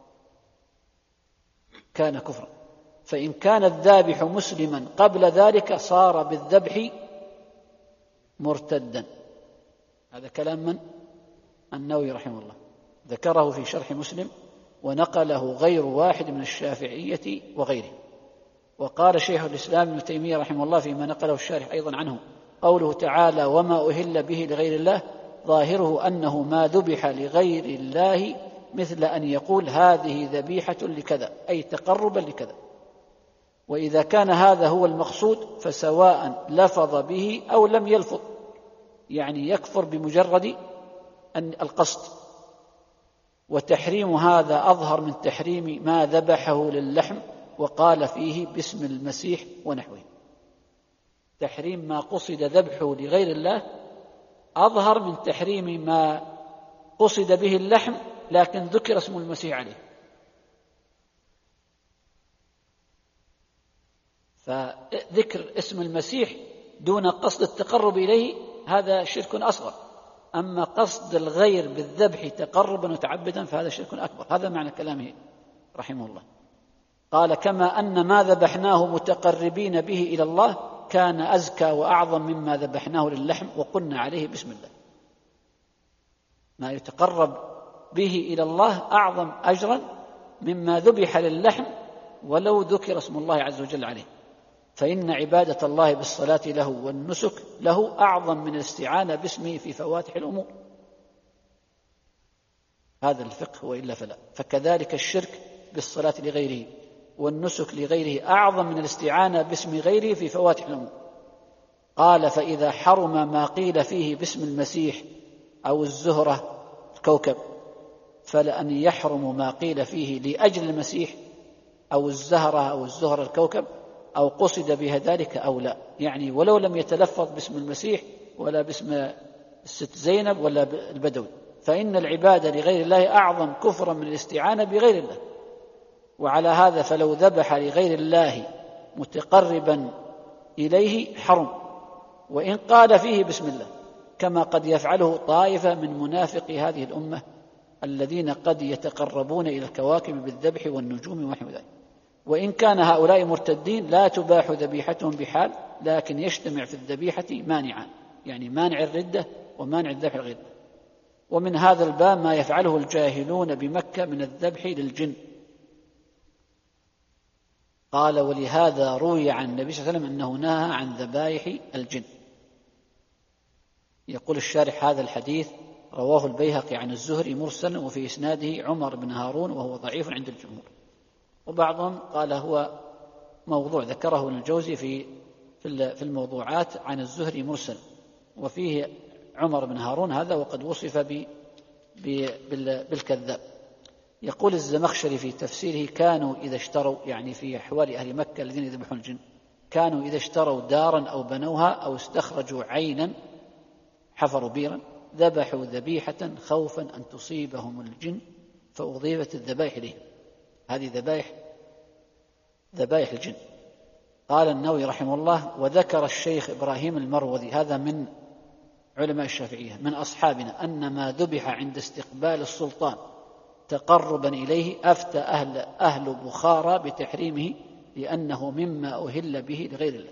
كان كفرا فإن كان الذابح مسلما قبل ذلك صار بالذبح مرتدا. هذا كلام من؟ النووي رحمه الله، ذكره في شرح مسلم ونقله غير واحد من الشافعية وغيره. وقال شيخ الإسلام ابن تيمية رحمه الله فيما نقله الشارح أيضا عنه: قوله تعالى وما أهل به لغير الله ظاهره أنه ما ذبح لغير الله، مثل أن يقول هذه ذبيحة لكذا، أي تقربا لكذا. وإذا كان هذا هو المقصود فسواء لفظ به أو لم يلفظ، يعني يكفر بمجرد أن القصد. وتحريم هذا أظهر من تحريم ما ذبحه للحم وقال فيه باسم المسيح ونحوه. تحريم ما قصد ذبحه لغير الله أظهر من تحريم ما قصد به اللحم لكن ذكر اسم المسيح عليه. فذكر اسم المسيح دون قصد التقرب إليه هذا شرك أصغر، أما قصد الغير بالذبح تقربا وتعبدا فهذا شرك أكبر. هذا معنى كلامه رحمه الله. قال كما أن ما ذبحناه متقربين به إلى الله كان أزكى وأعظم مما ذبحناه للحم وقلنا عليه بسم الله. ما يتقرب به إلى الله أعظم أجرا مما ذبح للحم ولو ذكر اسم الله عز وجل عليه. فإن عبادة الله بالصلاة له والنسك له أعظم من الاستعانة باسمه في فواتح الأمور. هذا الفقه وإلا فلا. فكذلك الشرك بالصلاة لغيره والنسك لغيره أعظم من الاستعانة باسم غيره في فواتح الأمور. قال فإذا حرم ما قيل فيه باسم المسيح أو الزهرة الكوكب فلأن يحرم ما قيل فيه لأجل المسيح أو الزهرة أو الزهرة الكوكب أو قصد بها ذلك أو لا، يعني ولو لم يتلفظ باسم المسيح ولا باسم الست زينب ولا البدوي، فإن العبادة لغير الله أعظم كفرا من الاستعانة بغير الله. وعلى هذا فلو ذبح لغير الله متقربا إليه حرم، وإن قال فيه بسم الله، كما قد يفعله طائفة من منافقي هذه الأمة الذين قد يتقربون إلى الكواكب بالذبح والنجوم ونحو ذلك. وإن كان هؤلاء مرتدين لا تباح ذبيحتهم بحال، لكن يجتمع في الذبيحة مانعان، يعني مانع الردة ومانع الذبح الغير. ومن هذا الباب ما يفعله الجاهلون بمكة من الذبح للجن. قال: ولهذا روي عن النبي صلى الله عليه وسلم أنه نهى عن ذبائح الجن. يقول الشارح: هذا الحديث رواه البيهقي عن الزهري مرسلا، وفي إسناده عمر بن هارون وهو ضعيف عند الجمهور. وبعضهم قال هو موضوع، ذكره ابن الجوزي في في الموضوعات عن الزهري مرسل، وفيه عمر بن هارون هذا وقد وصف ب بالكذاب. يقول الزمخشري في تفسيره: كانوا إذا اشتروا، يعني في أحوال أهل مكة الذين يذبحون الجن، كانوا إذا اشتروا دارا أو بنوها أو استخرجوا عينا، حفروا بيرا، ذبحوا ذبيحة خوفا أن تصيبهم الجن فأضيفت الذبائح إليهم. هذه ذبائح ذبائح الجن. قال النووي رحمه الله: وذكر الشيخ إبراهيم المروذي، هذا من علماء الشافعية من أصحابنا، أن ما ذبح عند استقبال السلطان تقربا إليه أفتى أهل, أهل بخارى بتحريمه، لأنه مما أهل به لغير الله.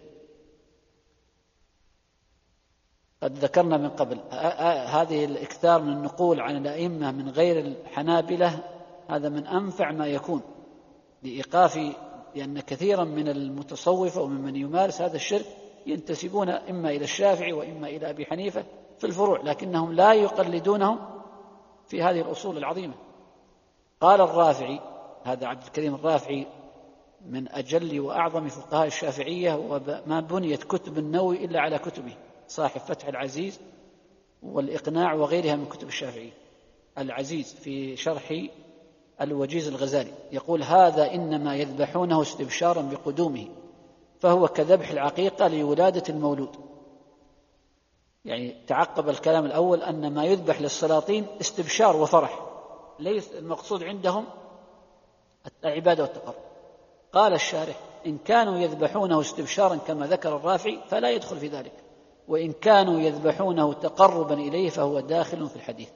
قد ذكرنا من قبل هذه الإكثار من النقول عن الأئمة من غير الحنابلة، هذا من أنفع ما يكون لإيقاف، لأن كثيرا من المتصوفة وممن يمارس هذا الشرك ينتسبون إما إلى الشافعي وإما إلى أبي حنيفة في الفروع، لكنهم لا يقلدونهم في هذه الأصول العظيمة. قال الرافعي، هذا عبد الكريم الرافعي من أجل وأعظم فقهاء الشافعية، وما بنيت كتب النووي إلا على كتبه، صاحب فتح العزيز والإقناع وغيرها من كتب الشافعية. العزيز في شرح الوجيز الغزالي يقول: هذا إنما يذبحونه استبشارا بقدومه، فهو كذبح العقيقة لولادة المولود. يعني تعقب الكلام الأول أن ما يذبح للسلاطين استبشار وفرح، ليس المقصود عندهم العبادة والتقرب. قال الشارح: إن كانوا يذبحونه استبشارا كما ذكر الرافعي فلا يدخل في ذلك، وإن كانوا يذبحونه تقربا إليه فهو داخل في الحديث.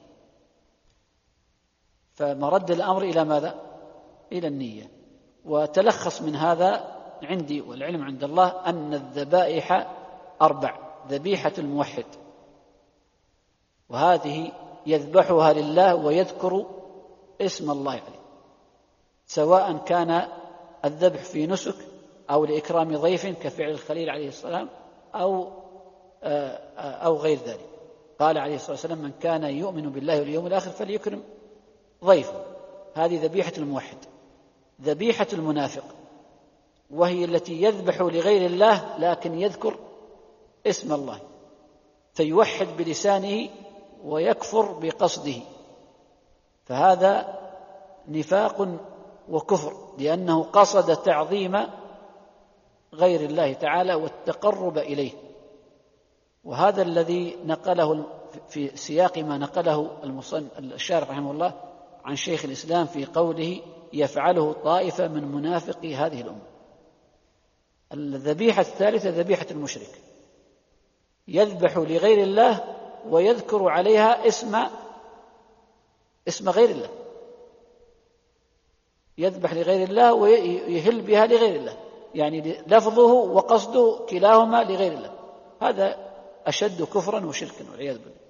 فمرد الأمر إلى ماذا؟ إلى النية. وتلخص من هذا عندي والعلم عند الله أن الذبائح أربع: ذبيحة الموحد، وهذه يذبحها لله ويذكر اسم الله عليه، سواء كان الذبح في نسك أو لإكرام ضيف كفعل الخليل عليه السلام أو أو غير ذلك. قال عليه الصلاة والسلام: من كان يؤمن بالله واليوم الآخر فليكرم ضيفه. هذه ذبيحة الموحد. ذبيحة المنافق، وهي التي يذبح لغير الله لكن يذكر اسم الله، فيوحد بلسانه ويكفر بقصده، فهذا نفاق وكفر، لأنه قصد تعظيم غير الله تعالى والتقرب إليه. وهذا الذي نقله في سياق ما نقله الشارح رحمه الله عن شيخ الإسلام في قوله: يفعله طائفة من منافقي هذه الأمة. الذبيحة الثالثة ذبيحة المشرك، يذبح لغير الله ويذكر عليها اسم اسم غير الله، يذبح لغير الله ويهل بها لغير الله، يعني لفظه وقصده كلاهما لغير الله. هذا أشد كفرا وشركا والعياذ بالله.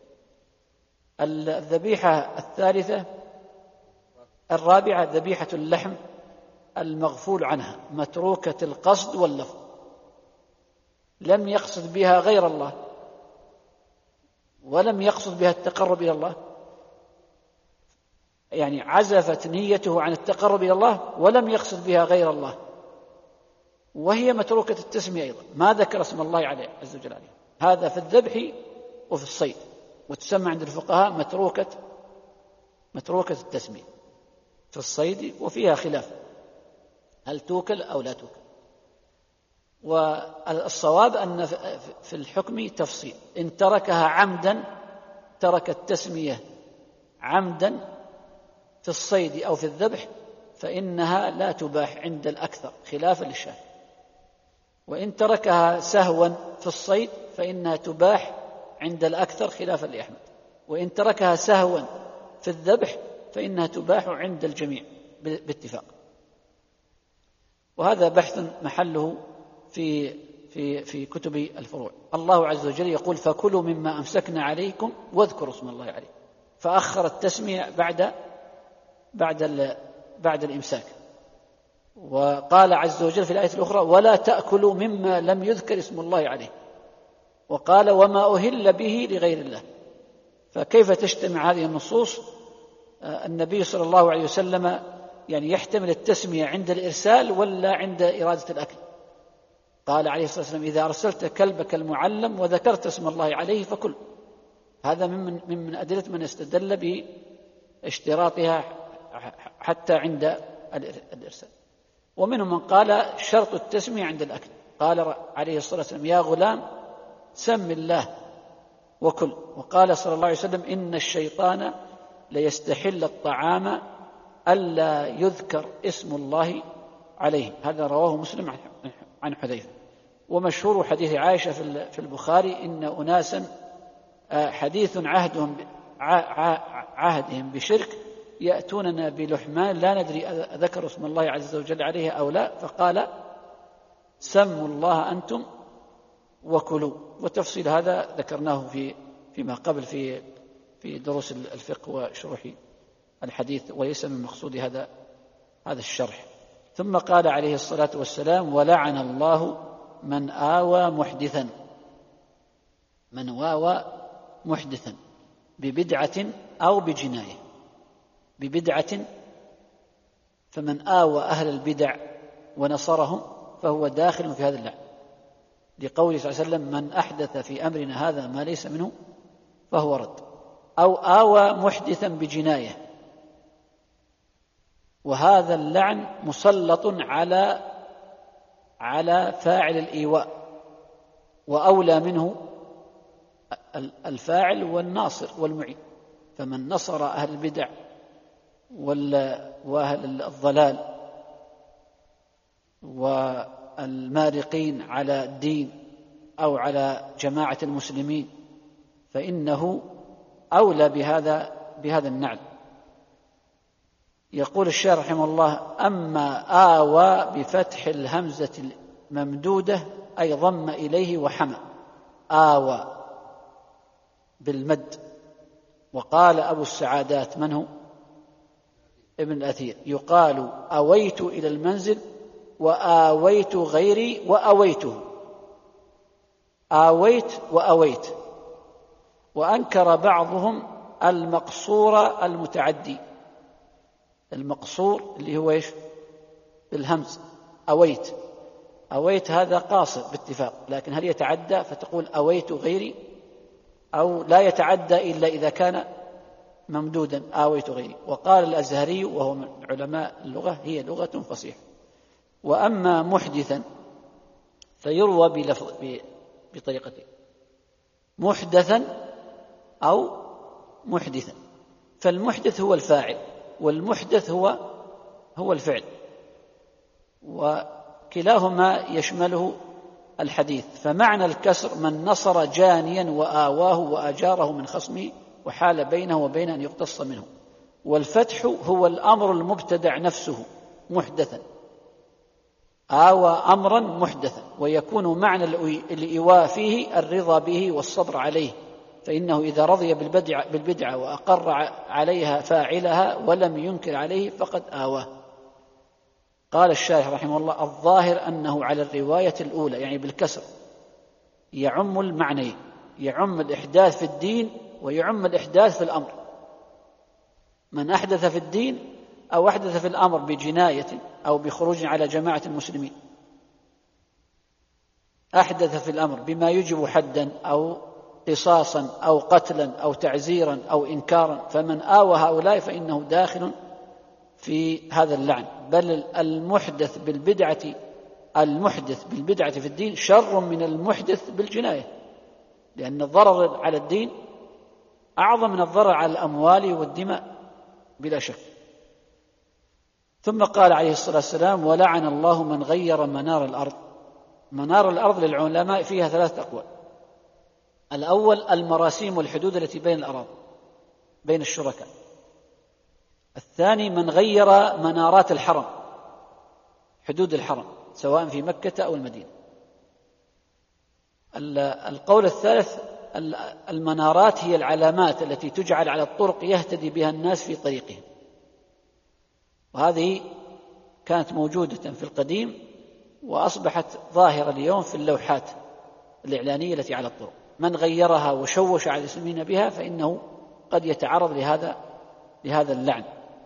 الذبيحة الثالثة الرابعة ذبيحة اللحم المغفول عنها، متروكة القصد واللفظ، لم يقصد بها غير الله ولم يقصد بها التقرب إلى الله، يعني عزفت نيته عن التقرب إلى الله ولم يقصد بها غير الله، وهي متروكة التسمية أيضا، ما ذكر اسم الله عليه عز وجل عليه. هذا في الذبح وفي الصيد، وتسمى عند الفقهاء متروكة متروكة التسمية في الصيد، وفيها خلاف هل توكل أو لا توكل. والصواب أن في الحكم تفصيل، إن تركها عمدا، ترك التسمية عمدا في الصيد أو في الذبح، فإنها لا تباح عند الأكثر خلافا للشافعي، وإن تركها سهوا في الصيد فإنها تباح عند الأكثر خلافا لأحمد، وإن تركها سهوا في الذبح فإنها تباح عند الجميع باتفاق. وهذا بحث محله في في في كتب الفروع. الله عز وجل يقول فكلوا مما أمسكنا عليكم واذكروا اسم الله عليه، فأخر التسمية بعد بعد بعد الإمساك. وقال عز وجل في الآية الأخرى ولا تأكلوا مما لم يذكر اسم الله عليه، وقال وما أهل به لغير الله. فكيف تجتمع هذه النصوص؟ النبي صلى الله عليه وسلم يعني يحتمل التسمية عند الإرسال ولا عند إرادة الأكل؟ قال عليه الصلاة والسلام إذا أرسلت كلبك المعلم وذكرت اسم الله عليه فكل. هذا من من أدلة من استدل باشتراطها حتى عند الإرسال. ومنهم من قال شرط التسمية عند الأكل، قال عليه الصلاة والسلام يا غلام سم الله وكل. وقال صلى الله عليه وسلم إن الشيطان ليستحل الطعام ألا يذكر اسم الله عليه. هذا رواه مسلم عن حذيفة. ومشهور حديث عائشة في البخاري إن أناسا حديث عهدهم عهدهم بشرك يأتوننا بلحمان لا ندري ذكر اسم الله عز وجل عليه أو لا، فقال سموا الله أنتم وكلوا. وتفصيل هذا ذكرناه في فيما قبل في في دروس الفقه وشروح الحديث، وليس من مقصود هذا هذا الشرح. ثم قال عليه الصلاة والسلام ولعن الله من آوى محدثا، من واوى محدثا ببدعة أو بجناية. ببدعة فمن آوى أهل البدع ونصرهم فهو داخل في هذا اللعن، لقوله صلى الله عليه وسلم من أحدث في أمرنا هذا ما ليس منه فهو رد. أو آوى محدثا بجناية، وهذا اللعن مسلط على على فاعل الإيواء، وأولى منه الفاعل والناصر والمعين. فمن نصر أهل البدع وأهل الضلال والمارقين على الدين أو على جماعة المسلمين فإنه أولى بهذا بهذا النعل. يقول الشيخ رحمه الله أما آوى بفتح الهمزة الممدودة أي ضم إليه وحمى، آوى بالمد. وقال أبو السعادات من هو؟ ابن الأثير يقال أويت إلى المنزل وآويت غيري وأويته، آويت وأويت. وأنكر بعضهم المقصور المتعدي، المقصور اللي هو إيش؟ بالهمز أويت. أويت هذا قاصر باتفاق، لكن هل يتعدى فتقول أويت غيري؟ أو لا يتعدى إلا إذا كان ممدودا آويت غيري. وقال الأزهري وهو من علماء اللغة هي لغة فصيحة. وأما محدثا فيروى بلفظ بطريقتين، محدثا أو محدثا. فالمحدث هو الفاعل والمحدث هو هو الفعل، وكلاهما يشمله الحديث. فمعنى الكسر من نصر جانيا وآواه وأجاره من خصمه وحال بينه وبين أن يقتص منه. والفتح هو الأمر المبتدع نفسه محدثا، آوى أمرا محدثا. ويكون معنى الإيواء فيه الرضا به والصبر عليه، فإنه إذا رضي بالبدعة وأقر عليها فاعلها ولم ينكر عليه فقد آواه. قال الشارح رحمه الله الظاهر أنه على الرواية الأولى يعني بالكسر يعم المعنى، يعم الإحداث في الدين ويعم الإحداث في الأمر. من أحدث في الدين أو أحدث في الأمر بجناية أو بخروج على جماعة المسلمين، أحدث في الأمر بما يجب حدا أو قصاصا أو قتلا أو تعزيرا أو إنكارا، فمن آوى هؤلاء فإنه داخل في هذا اللعن. بل المحدث بالبدعة المحدث بالبدعة في الدين شر من المحدث بالجناية، لأن الضرر على الدين أعظم من الضرر على الأموال والدماء بلا شك. ثم قال عليه الصلاة والسلام ولعن الله من غير منار الأرض. منار الأرض للعلماء فيها ثلاثة أقوال. الأول المراسيم والحدود التي بين الأراضي بين الشركاء. الثاني من غير منارات الحرم، حدود الحرم سواء في مكة أو المدينة. القول الثالث المنارات هي العلامات التي تجعل على الطرق يهتدي بها الناس في طريقهم، وهذه كانت موجودة في القديم وأصبحت ظاهرة اليوم في اللوحات الإعلانية التي على الطرق. من غيرها وشوش على المسلمين بها فإنه قد يتعرض لهذا لهذا اللعن.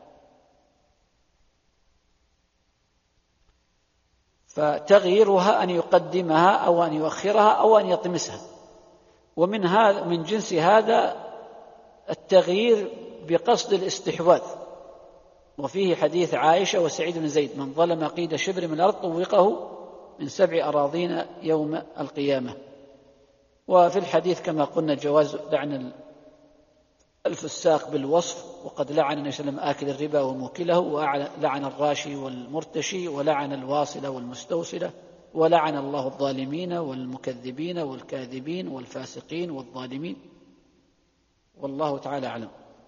فتغييرها أن يقدمها أو أن يؤخرها أو أن يطمسها. ومن هذا من جنس هذا التغيير بقصد الاستحواذ، وفيه حديث عائشة وسعيد بن زيد: من ظلم قيد شبر من الأرض طوقه من سبع أراضين يوم القيامة. وفي الحديث كما قلنا جواز لعن الفساق بالوصف، وقد لعن النبي صلى الله عليه وسلم آكل الربا وموكله، ولعن الراشي والمرتشي، ولعن الواصل والمستوصلة، ولعن الله الظالمين والمكذبين والكاذبين والفاسقين والظالمين، والله تعالى أعلم.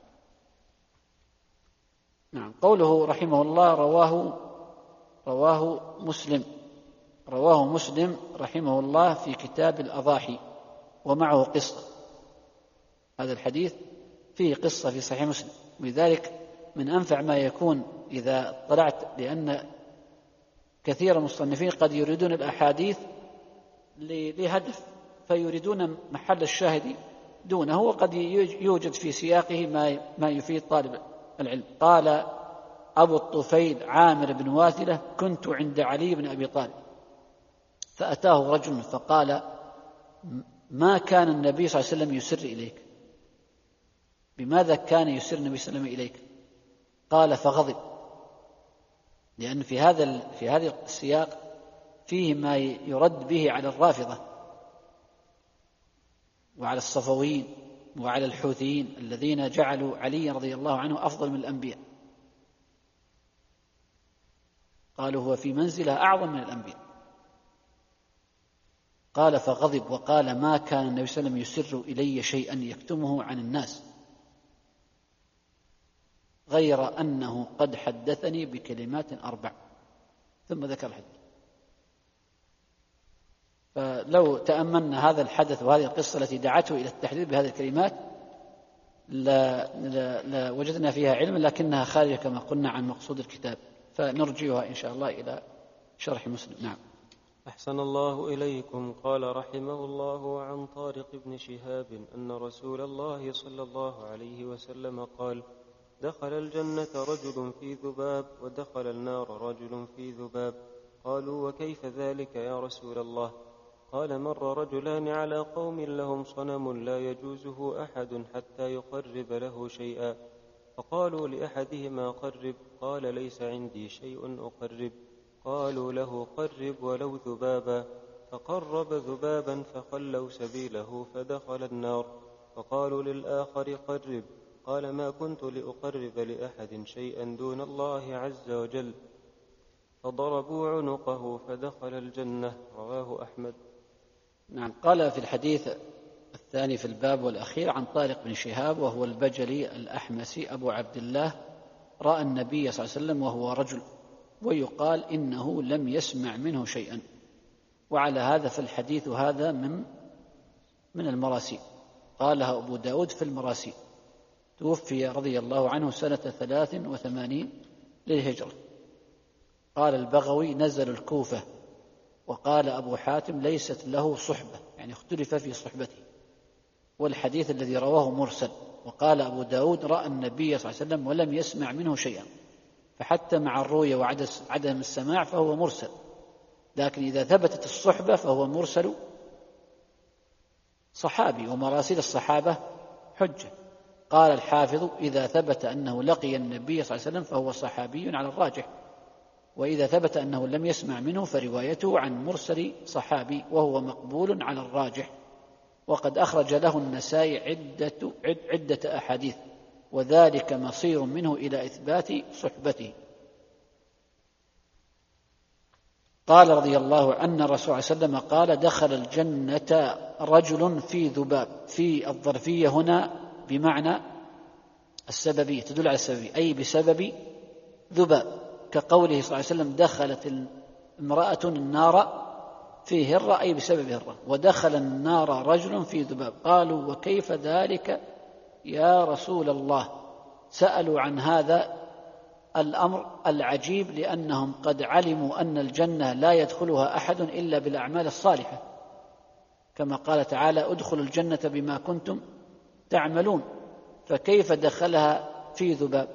نعم. قوله رحمه الله رواه رواه مسلم رواه مسلم رحمه الله في كتاب الأضاحي ومعه قصة. هذا الحديث فيه قصة في صحيح مسلم، لذلك من أنفع ما يكون إذا طلعت، لأن كثير المصنفين قد يريدون الأحاديث لهدف فيريدون محل الشاهد دونه، وقد يوجد في سياقه ما ما يفيد طالب العلم. قال أبو الطفيل عامر بن واثلة: كنت عند علي بن أبي طالب فأتاه رجل فقال: ما كان النبي صلى الله عليه وسلم يسر إليك؟ بماذا كان يسر النبي صلى الله عليه وسلم إليك؟ قال: فغضب. لأن في هذا في هذا السياق فيه ما يرد به على الرافضة وعلى الصفويين وعلى الحوثيين الذين جعلوا علي رضي الله عنه أفضل من الأنبياء، قالوا هو في منزلة أعظم من الأنبياء. قال: فغضب وقال: ما كان النبي صلى الله عليه وسلم يسر إلي شيئا يكتمه عن الناس غير أنه قد حدثني بكلمات أربع، ثم ذكر الحديث. فلو تأملنا هذا الحدث وهذه القصة التي دعته إلى التحديث بهذه الكلمات لا, لا, لا وجدنا فيها علما، لكنها خارجة كما قلنا عن مقصود الكتاب، فنرجعها إن شاء الله إلى شرح مسلم. نعم. أحسن الله إليكم. قال رحمه الله: عن طارق بن شهاب أن رسول الله صلى الله عليه وسلم قال: دخل الجنة رجل في ذباب، ودخل النار رجل في ذباب. قالوا: وكيف ذلك يا رسول الله؟ قال: مر رجلان على قوم لهم صنم لا يجوزه أحد حتى يقرب له شيئا، فقالوا لأحدهما: قرب. قال: ليس عندي شيء أقرب. قالوا له: قرب ولو ذبابا. فقرب ذبابا فخلوا سبيله فدخل النار. فقالوا للآخر: قرب. قال: ما كنت لأقرب لأحد شيئا دون الله عز وجل. فضربوا عنقه فدخل الجنة. رواه أحمد. نعم. قال في الحديث الثاني في الباب والأخير عن طارق بن شهاب وهو البجلي الأحمسي أبو عبد الله: رأى النبي صلى الله عليه وسلم وهو رجل، ويقال إنه لم يسمع منه شيئا. وعلى هذا فالحديث هذا من من المراسيل، قالها أبو داود في المراسيل. توفي رضي الله عنه سنة ثلاث وثمانين للهجرة. قال البغوي: نزل الكوفة. وقال أبو حاتم: ليست له صحبة، يعني اختلف في صحبته. والحديث الذي رواه مرسل. وقال أبو داود: رأى النبي صلى الله عليه وسلم ولم يسمع منه شيئا. فحتى مع الرؤية وعدم السماع فهو مرسل، لكن إذا ثبتت الصحبة فهو مرسل صحابي، ومراسيل الصحابة حجة. قال الحافظ: إذا ثبت أنه لقي النبي صلى الله عليه وسلم فهو صحابي على الراجح، وإذا ثبت أنه لم يسمع منه فروايته عن مرسل صحابي وهو مقبول على الراجح. وقد أخرج له النسائي عدة, عدة أحاديث، وذلك مصير منه إلى إثبات صحبته. قال رضي الله عنه أن الرسول صلى الله عليه وسلم قال: دخل الجنة رجل في ذباب. في الظرفية هنا بمعنى السببية، تدل على السببية، أي بسبب ذباب كقوله صلى الله عليه وسلم دخلت امرأة النار في هرة أي بسبب هرة، ودخل النار رجل في ذباب. قالوا وكيف ذلك يا رسول الله؟ سألوا عن هذا الأمر العجيب لأنهم قد علموا أن الجنة لا يدخلها أحد إلا بالأعمال الصالحة، كما قال تعالى ادخلوا الجنة بما كنتم تعملون، فكيف دخلها في ذباب؟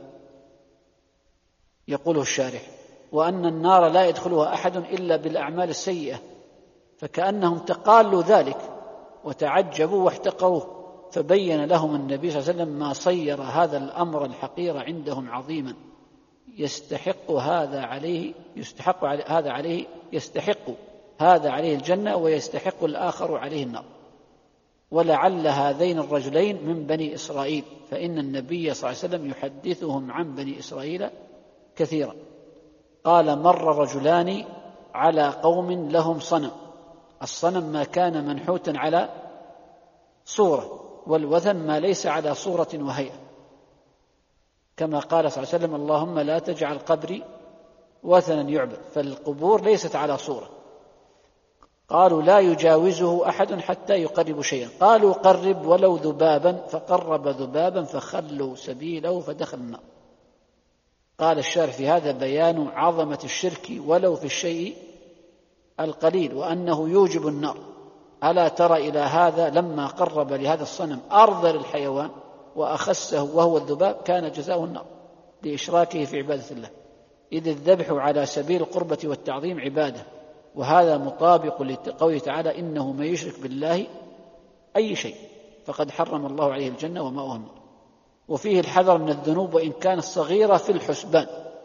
يقوله الشارح وأن النار لا يدخلها أحد إلا بالأعمال السيئة، فكأنهم تقالوا ذلك وتعجبوا واحتقروه، فبين لهم النبي صلى الله عليه وسلم ما صير هذا الأمر الحقير عندهم عظيما، يستحق هذا عليه يستحق هذا عليه يستحق هذا عليه الجنة ويستحق الآخر عليه النار. ولعل هذين الرجلين من بني إسرائيل، فإن النبي صلى الله عليه وسلم يحدثهم عن بني إسرائيل كثيرا. قال مر رجلان على قوم لهم صنم، الصنم ما كان منحوتا على صورة، والوثن ما ليس على صورة وهيئة، كما قال صلى الله عليه وسلم اللهم لا تجعل قبري وثنا يعبد، فالقبور ليست على صورة. قالوا لا يجاوزه أحد حتى يقرب شيئا، قالوا قرب ولو ذبابا، فقرب ذبابا فخلوا سبيله فدخل النار. قال الشارح في هذا بيان عظمة الشرك ولو في الشيء القليل، وأنه يوجب النار. ألا ترى إلى هذا لما قرب لهذا الصنم أرذل الحيوان وأخسه وهو الذباب كان جزاؤه النار لإشراكه في عبادة الله، إذ الذبح على سبيل القربة والتعظيم عبادة، وهذا مطابق لقوله تعالى إنه من يشرك بالله أي شيء فقد حرم الله عليه الجنة ومأواه النار. وفيه الحذر من الذنوب وإن كانت صغيرة في الحسبان.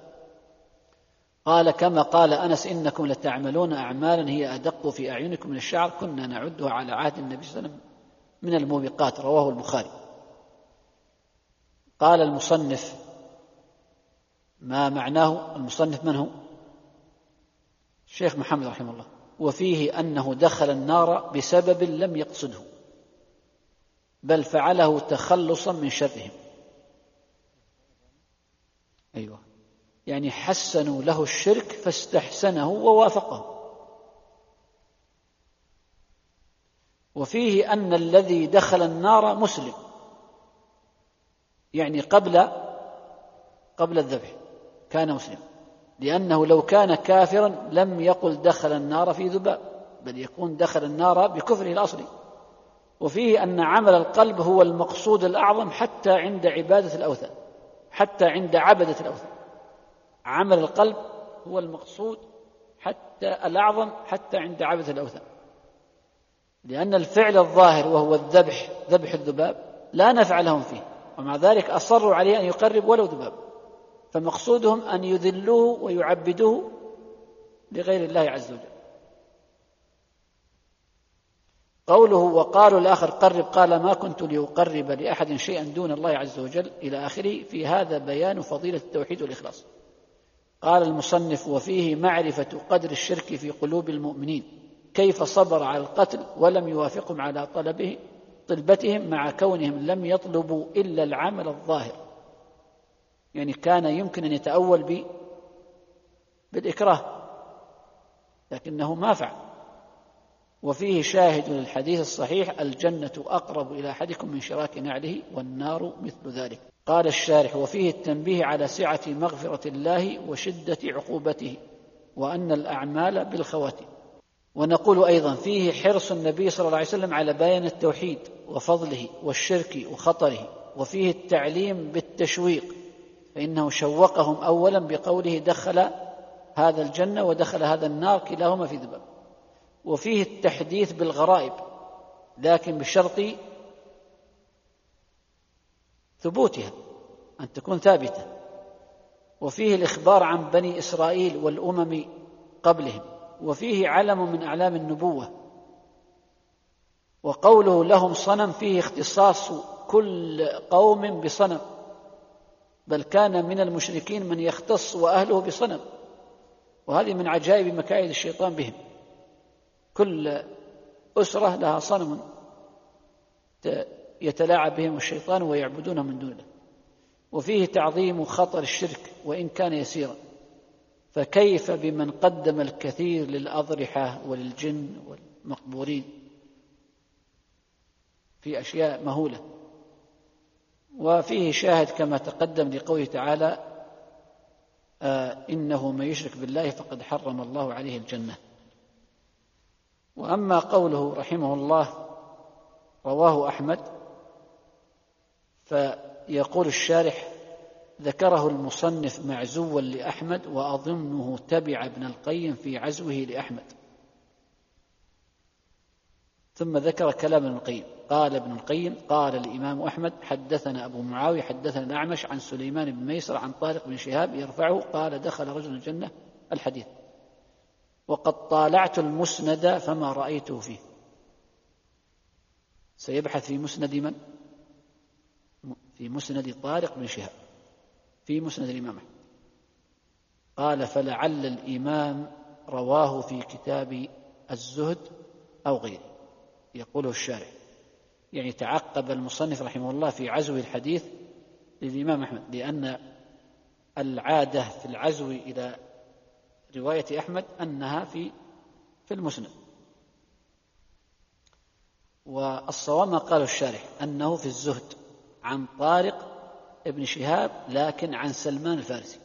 قال كما قال أنس إنكم لتعملون أعمالا هي أدق في أعينكم من الشعر كنا نعدها على عهد النبي صلى الله عليه وسلم من الموبقات، رواه البخاري. قال المصنف ما معناه؟ المصنف من هو؟ الشيخ محمد رحمه الله. وفيه أنه دخل النار بسبب لم يقصده، بل فعله تخلصا من شرهم. أيوة، يعني حسنوا له الشرك فاستحسنه ووافقه. وفيه أن الذي دخل النار مسلم، يعني قبل قبل الذبح كان مسلم، لأنه لو كان كافرا لم يقل دخل النار في ذباب، بل يكون دخل النار بكفره الأصلي. وفيه أن عمل القلب هو المقصود الأعظم حتى عند عبادة الأوثان، حتى عند عبدة الأوثان عمل القلب هو المقصود حتى الأعظم حتى عند عبدة الأوثان، لأن الفعل الظاهر وهو الذبح ذبح الذباب لا نفع لهم فيه، ومع ذلك أصروا عليه أن يقرب ولو ذباب، فمقصودهم أن يذلوه ويعبدوه لغير الله عز وجل. قوله وقالوا الآخر قرب قال ما كنت لأقرب لأحد شيئا دون الله عز وجل إلى آخره، في هذا بيان فضيلة التوحيد والإخلاص. قال المصنف وفيه معرفة قدر الشرك في قلوب المؤمنين، كيف صبر على القتل ولم يوافقهم على طلبه طلبتهم مع كونهم لم يطلبوا إلا العمل الظاهر، يعني كان يمكن أن يتأول ب... بالإكراه لكنه ما فعل. وفيه شاهد للحديث الصحيح الجنة أقرب إلى أحدكم من شراك نعله والنار مثل ذلك. قال الشارح وفيه التنبيه على سعة مغفرة الله وشدة عقوبته، وأن الأعمال بالخواتيم. ونقول أيضا فيه حرص النبي صلى الله عليه وسلم على بيان التوحيد وفضله والشرك وخطره، وفيه التعليم بالتشويق، فإنه شوقهم أولا بقوله دخل هذا الجنة ودخل هذا النار كلاهما في ذباب. وفيه التحديث بالغرائب لكن بشرط ثبوتها أن تكون ثابتة. وفيه الإخبار عن بني إسرائيل والأمم قبلهم، وفيه علم من أعلام النبوة. وقوله لهم صنم فيه اختصاص كل قوم بصنم، بل كان من المشركين من يختص وأهله بصنم، وهذه من عجائب مكائد الشيطان بهم، كل أسرة لها صنم يتلاعب بهم الشيطان ويعبدونه من دونه. وفيه تعظيم خطر الشرك وإن كان يسيرا، فكيف بمن قدم الكثير للأضرحة وللجن والمقبورين في أشياء مهولة. وفيه شاهد كما تقدم لقوله تعالى آه إنه من يشرك بالله فقد حرم الله عليه الجنة. وأما قوله رحمه الله رواه أحمد، فيقول الشارح ذكره المصنف معزوا لأحمد، وأظنه تبع ابن القيم في عزوه لأحمد. ثم ذكر كلام ابن القيم، قال ابن القيم قال الإمام أحمد حدثنا أبو معاوية حدثنا الأعمش عن سليمان بن ميسر عن طارق بن شهاب يرفعه قال دخل رجل الجنة الحديث. وقد طالعت المسند فما رأيته فيه. سيبحث في مسند من؟ في مسند طارق بن شهاب في مسند الإمام أحمد. قال فلعل الإمام رواه في كتاب الزهد أو غيره. يقوله الشارح يعني تعقب المصنف رحمه الله في عزو الحديث للإمام أحمد، لأن العادة في العزو إلى رواية أحمد أنها في في المسند. والصواب ما قاله الشارح أنه في الزهد عن طارق ابن شهاب، لكن عن سلمان الفارسي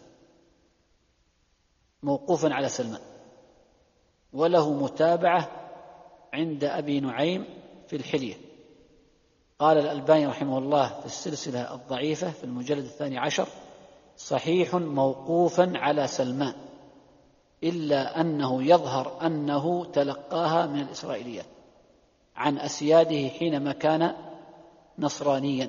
موقوفا على سلمان، وله متابعة عند أبي نعيم في الحلية. قال الألباني رحمه الله في السلسلة الضعيفة في المجلد الثاني عشر صحيح موقوفا على سلمان، إلا أنه يظهر أنه تلقاها من الإسرائيليات عن أسياده حينما كان نصرانيا.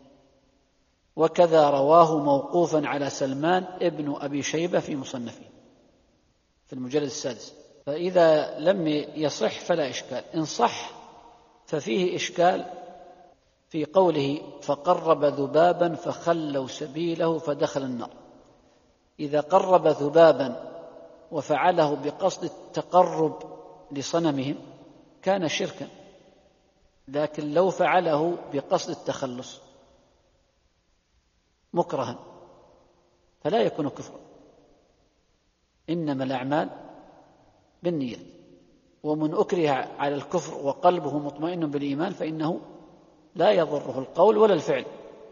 وكذا رواه موقوفا على سلمان ابن أبي شيبة في مصنفه في المجلد السادس. فإذا لم يصح فلا إشكال، إن صح ففيه إشكال في قوله فقرب ذبابا فخلوا سبيله فدخل النار. إذا قرب ذبابا وفعله بقصد التقرب لصنمهم كان شركا، لكن لو فعله بقصد التخلص مكرها فلا يكون كفرا. إنما الأعمال بالنيات، ومن أكره على الكفر وقلبه مطمئن بالإيمان فإنه لا يضره القول ولا الفعل،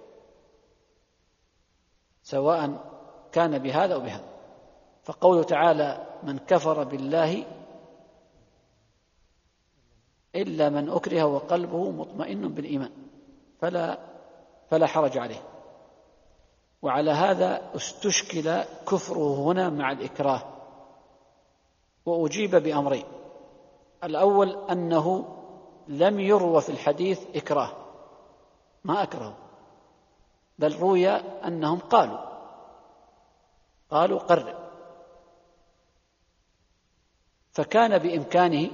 سواء كان بهذا أو بهذا. فقوله تعالى من كفر بالله إلا من أكره وقلبه مطمئن بالإيمان فلا, فلا حرج عليه. وعلى هذا استشكل كفره هنا مع الإكراه، وأجيب بأمرين. الأول أنه لم يروى في الحديث إكراه، ما أكره، بل روي أنهم قالوا قالوا قرر. فكان بإمكانه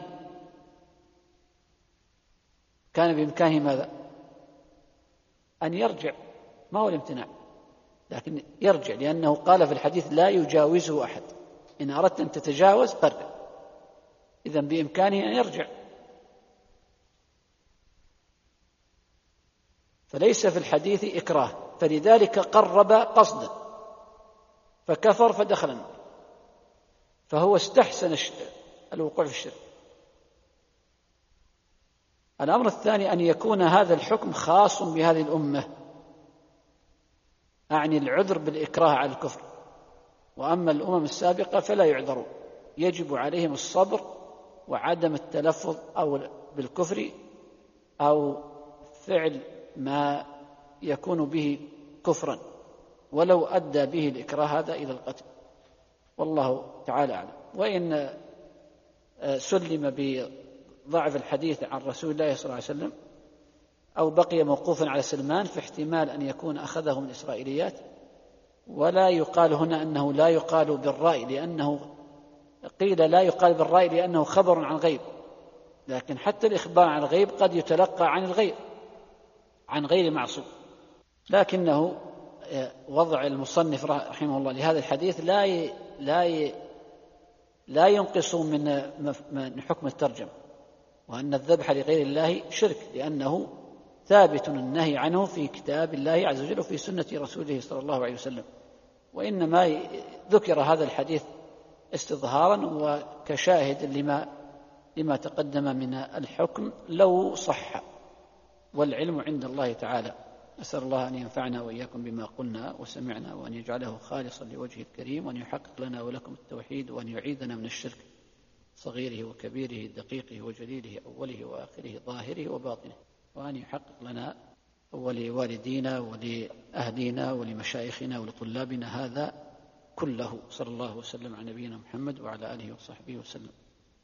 كان بإمكانه ماذا؟ أن يرجع، ما هو الامتناع، لكن يرجع، لأنه قال في الحديث لا يجاوزه أحد، إن أردت أن تتجاوز قرر. إذن بإمكانه أن يرجع، فليس في الحديث إكراه، فلذلك قرب قصدا فكفر فدخل النار، فهو استحسن الوقوع في الشرك. الأمر الثاني أن يكون هذا الحكم خاص بهذه الأمة، أعني العذر بالإكراه على الكفر، وأما الأمم السابقة فلا يعذرون، يجب عليهم الصبر وعدم التلفظ أو بالكفر أو فعل ما يكون به كفرا ولو أدى به الإكراه هذا إلى القتل، والله تعالى أعلم. وإن سلم بضعف الحديث عن رسول الله صلى الله عليه وسلم أو بقي موقوفا على سلمان، فاحتمال أن يكون أخذه من إسرائيليات. ولا يقال هنا أنه لا يقال بالرأي، لأنه قيل لا يقال بالرأي لأنه خبر عن غيب، لكن حتى الإخبار عن الغيب قد يتلقى عن الغير عن غير معصوم. لكنه وضع المصنف رحمه الله لهذا الحديث لا ي... لا ي... لا ينقص من من حكم الترجمة، وأن الذبح لغير الله شرك، لأنه ثابت النهي عنه في كتاب الله عز وجل وفي سنة رسوله صلى الله عليه وسلم. وإنما ذكر هذا الحديث استظهارا وكشاهد لما لما تقدم من الحكم لو صح، والعلم عند الله تعالى. أسأل الله أن ينفعنا وإياكم بما قلنا وسمعنا، وأن يجعله خالصا لوجهه الكريم، وأن يحقق لنا ولكم التوحيد، وأن يعيذنا من الشرك صغيره وكبيره دقيقه وجليله أوله وآخره ظاهره وباطنه، وأن يحقق لنا ولوالدينا ولأهلنا ولمشايخنا ولطلابنا هذا كله. صلى الله وسلم على نبينا محمد وعلى آله وصحبه وسلم.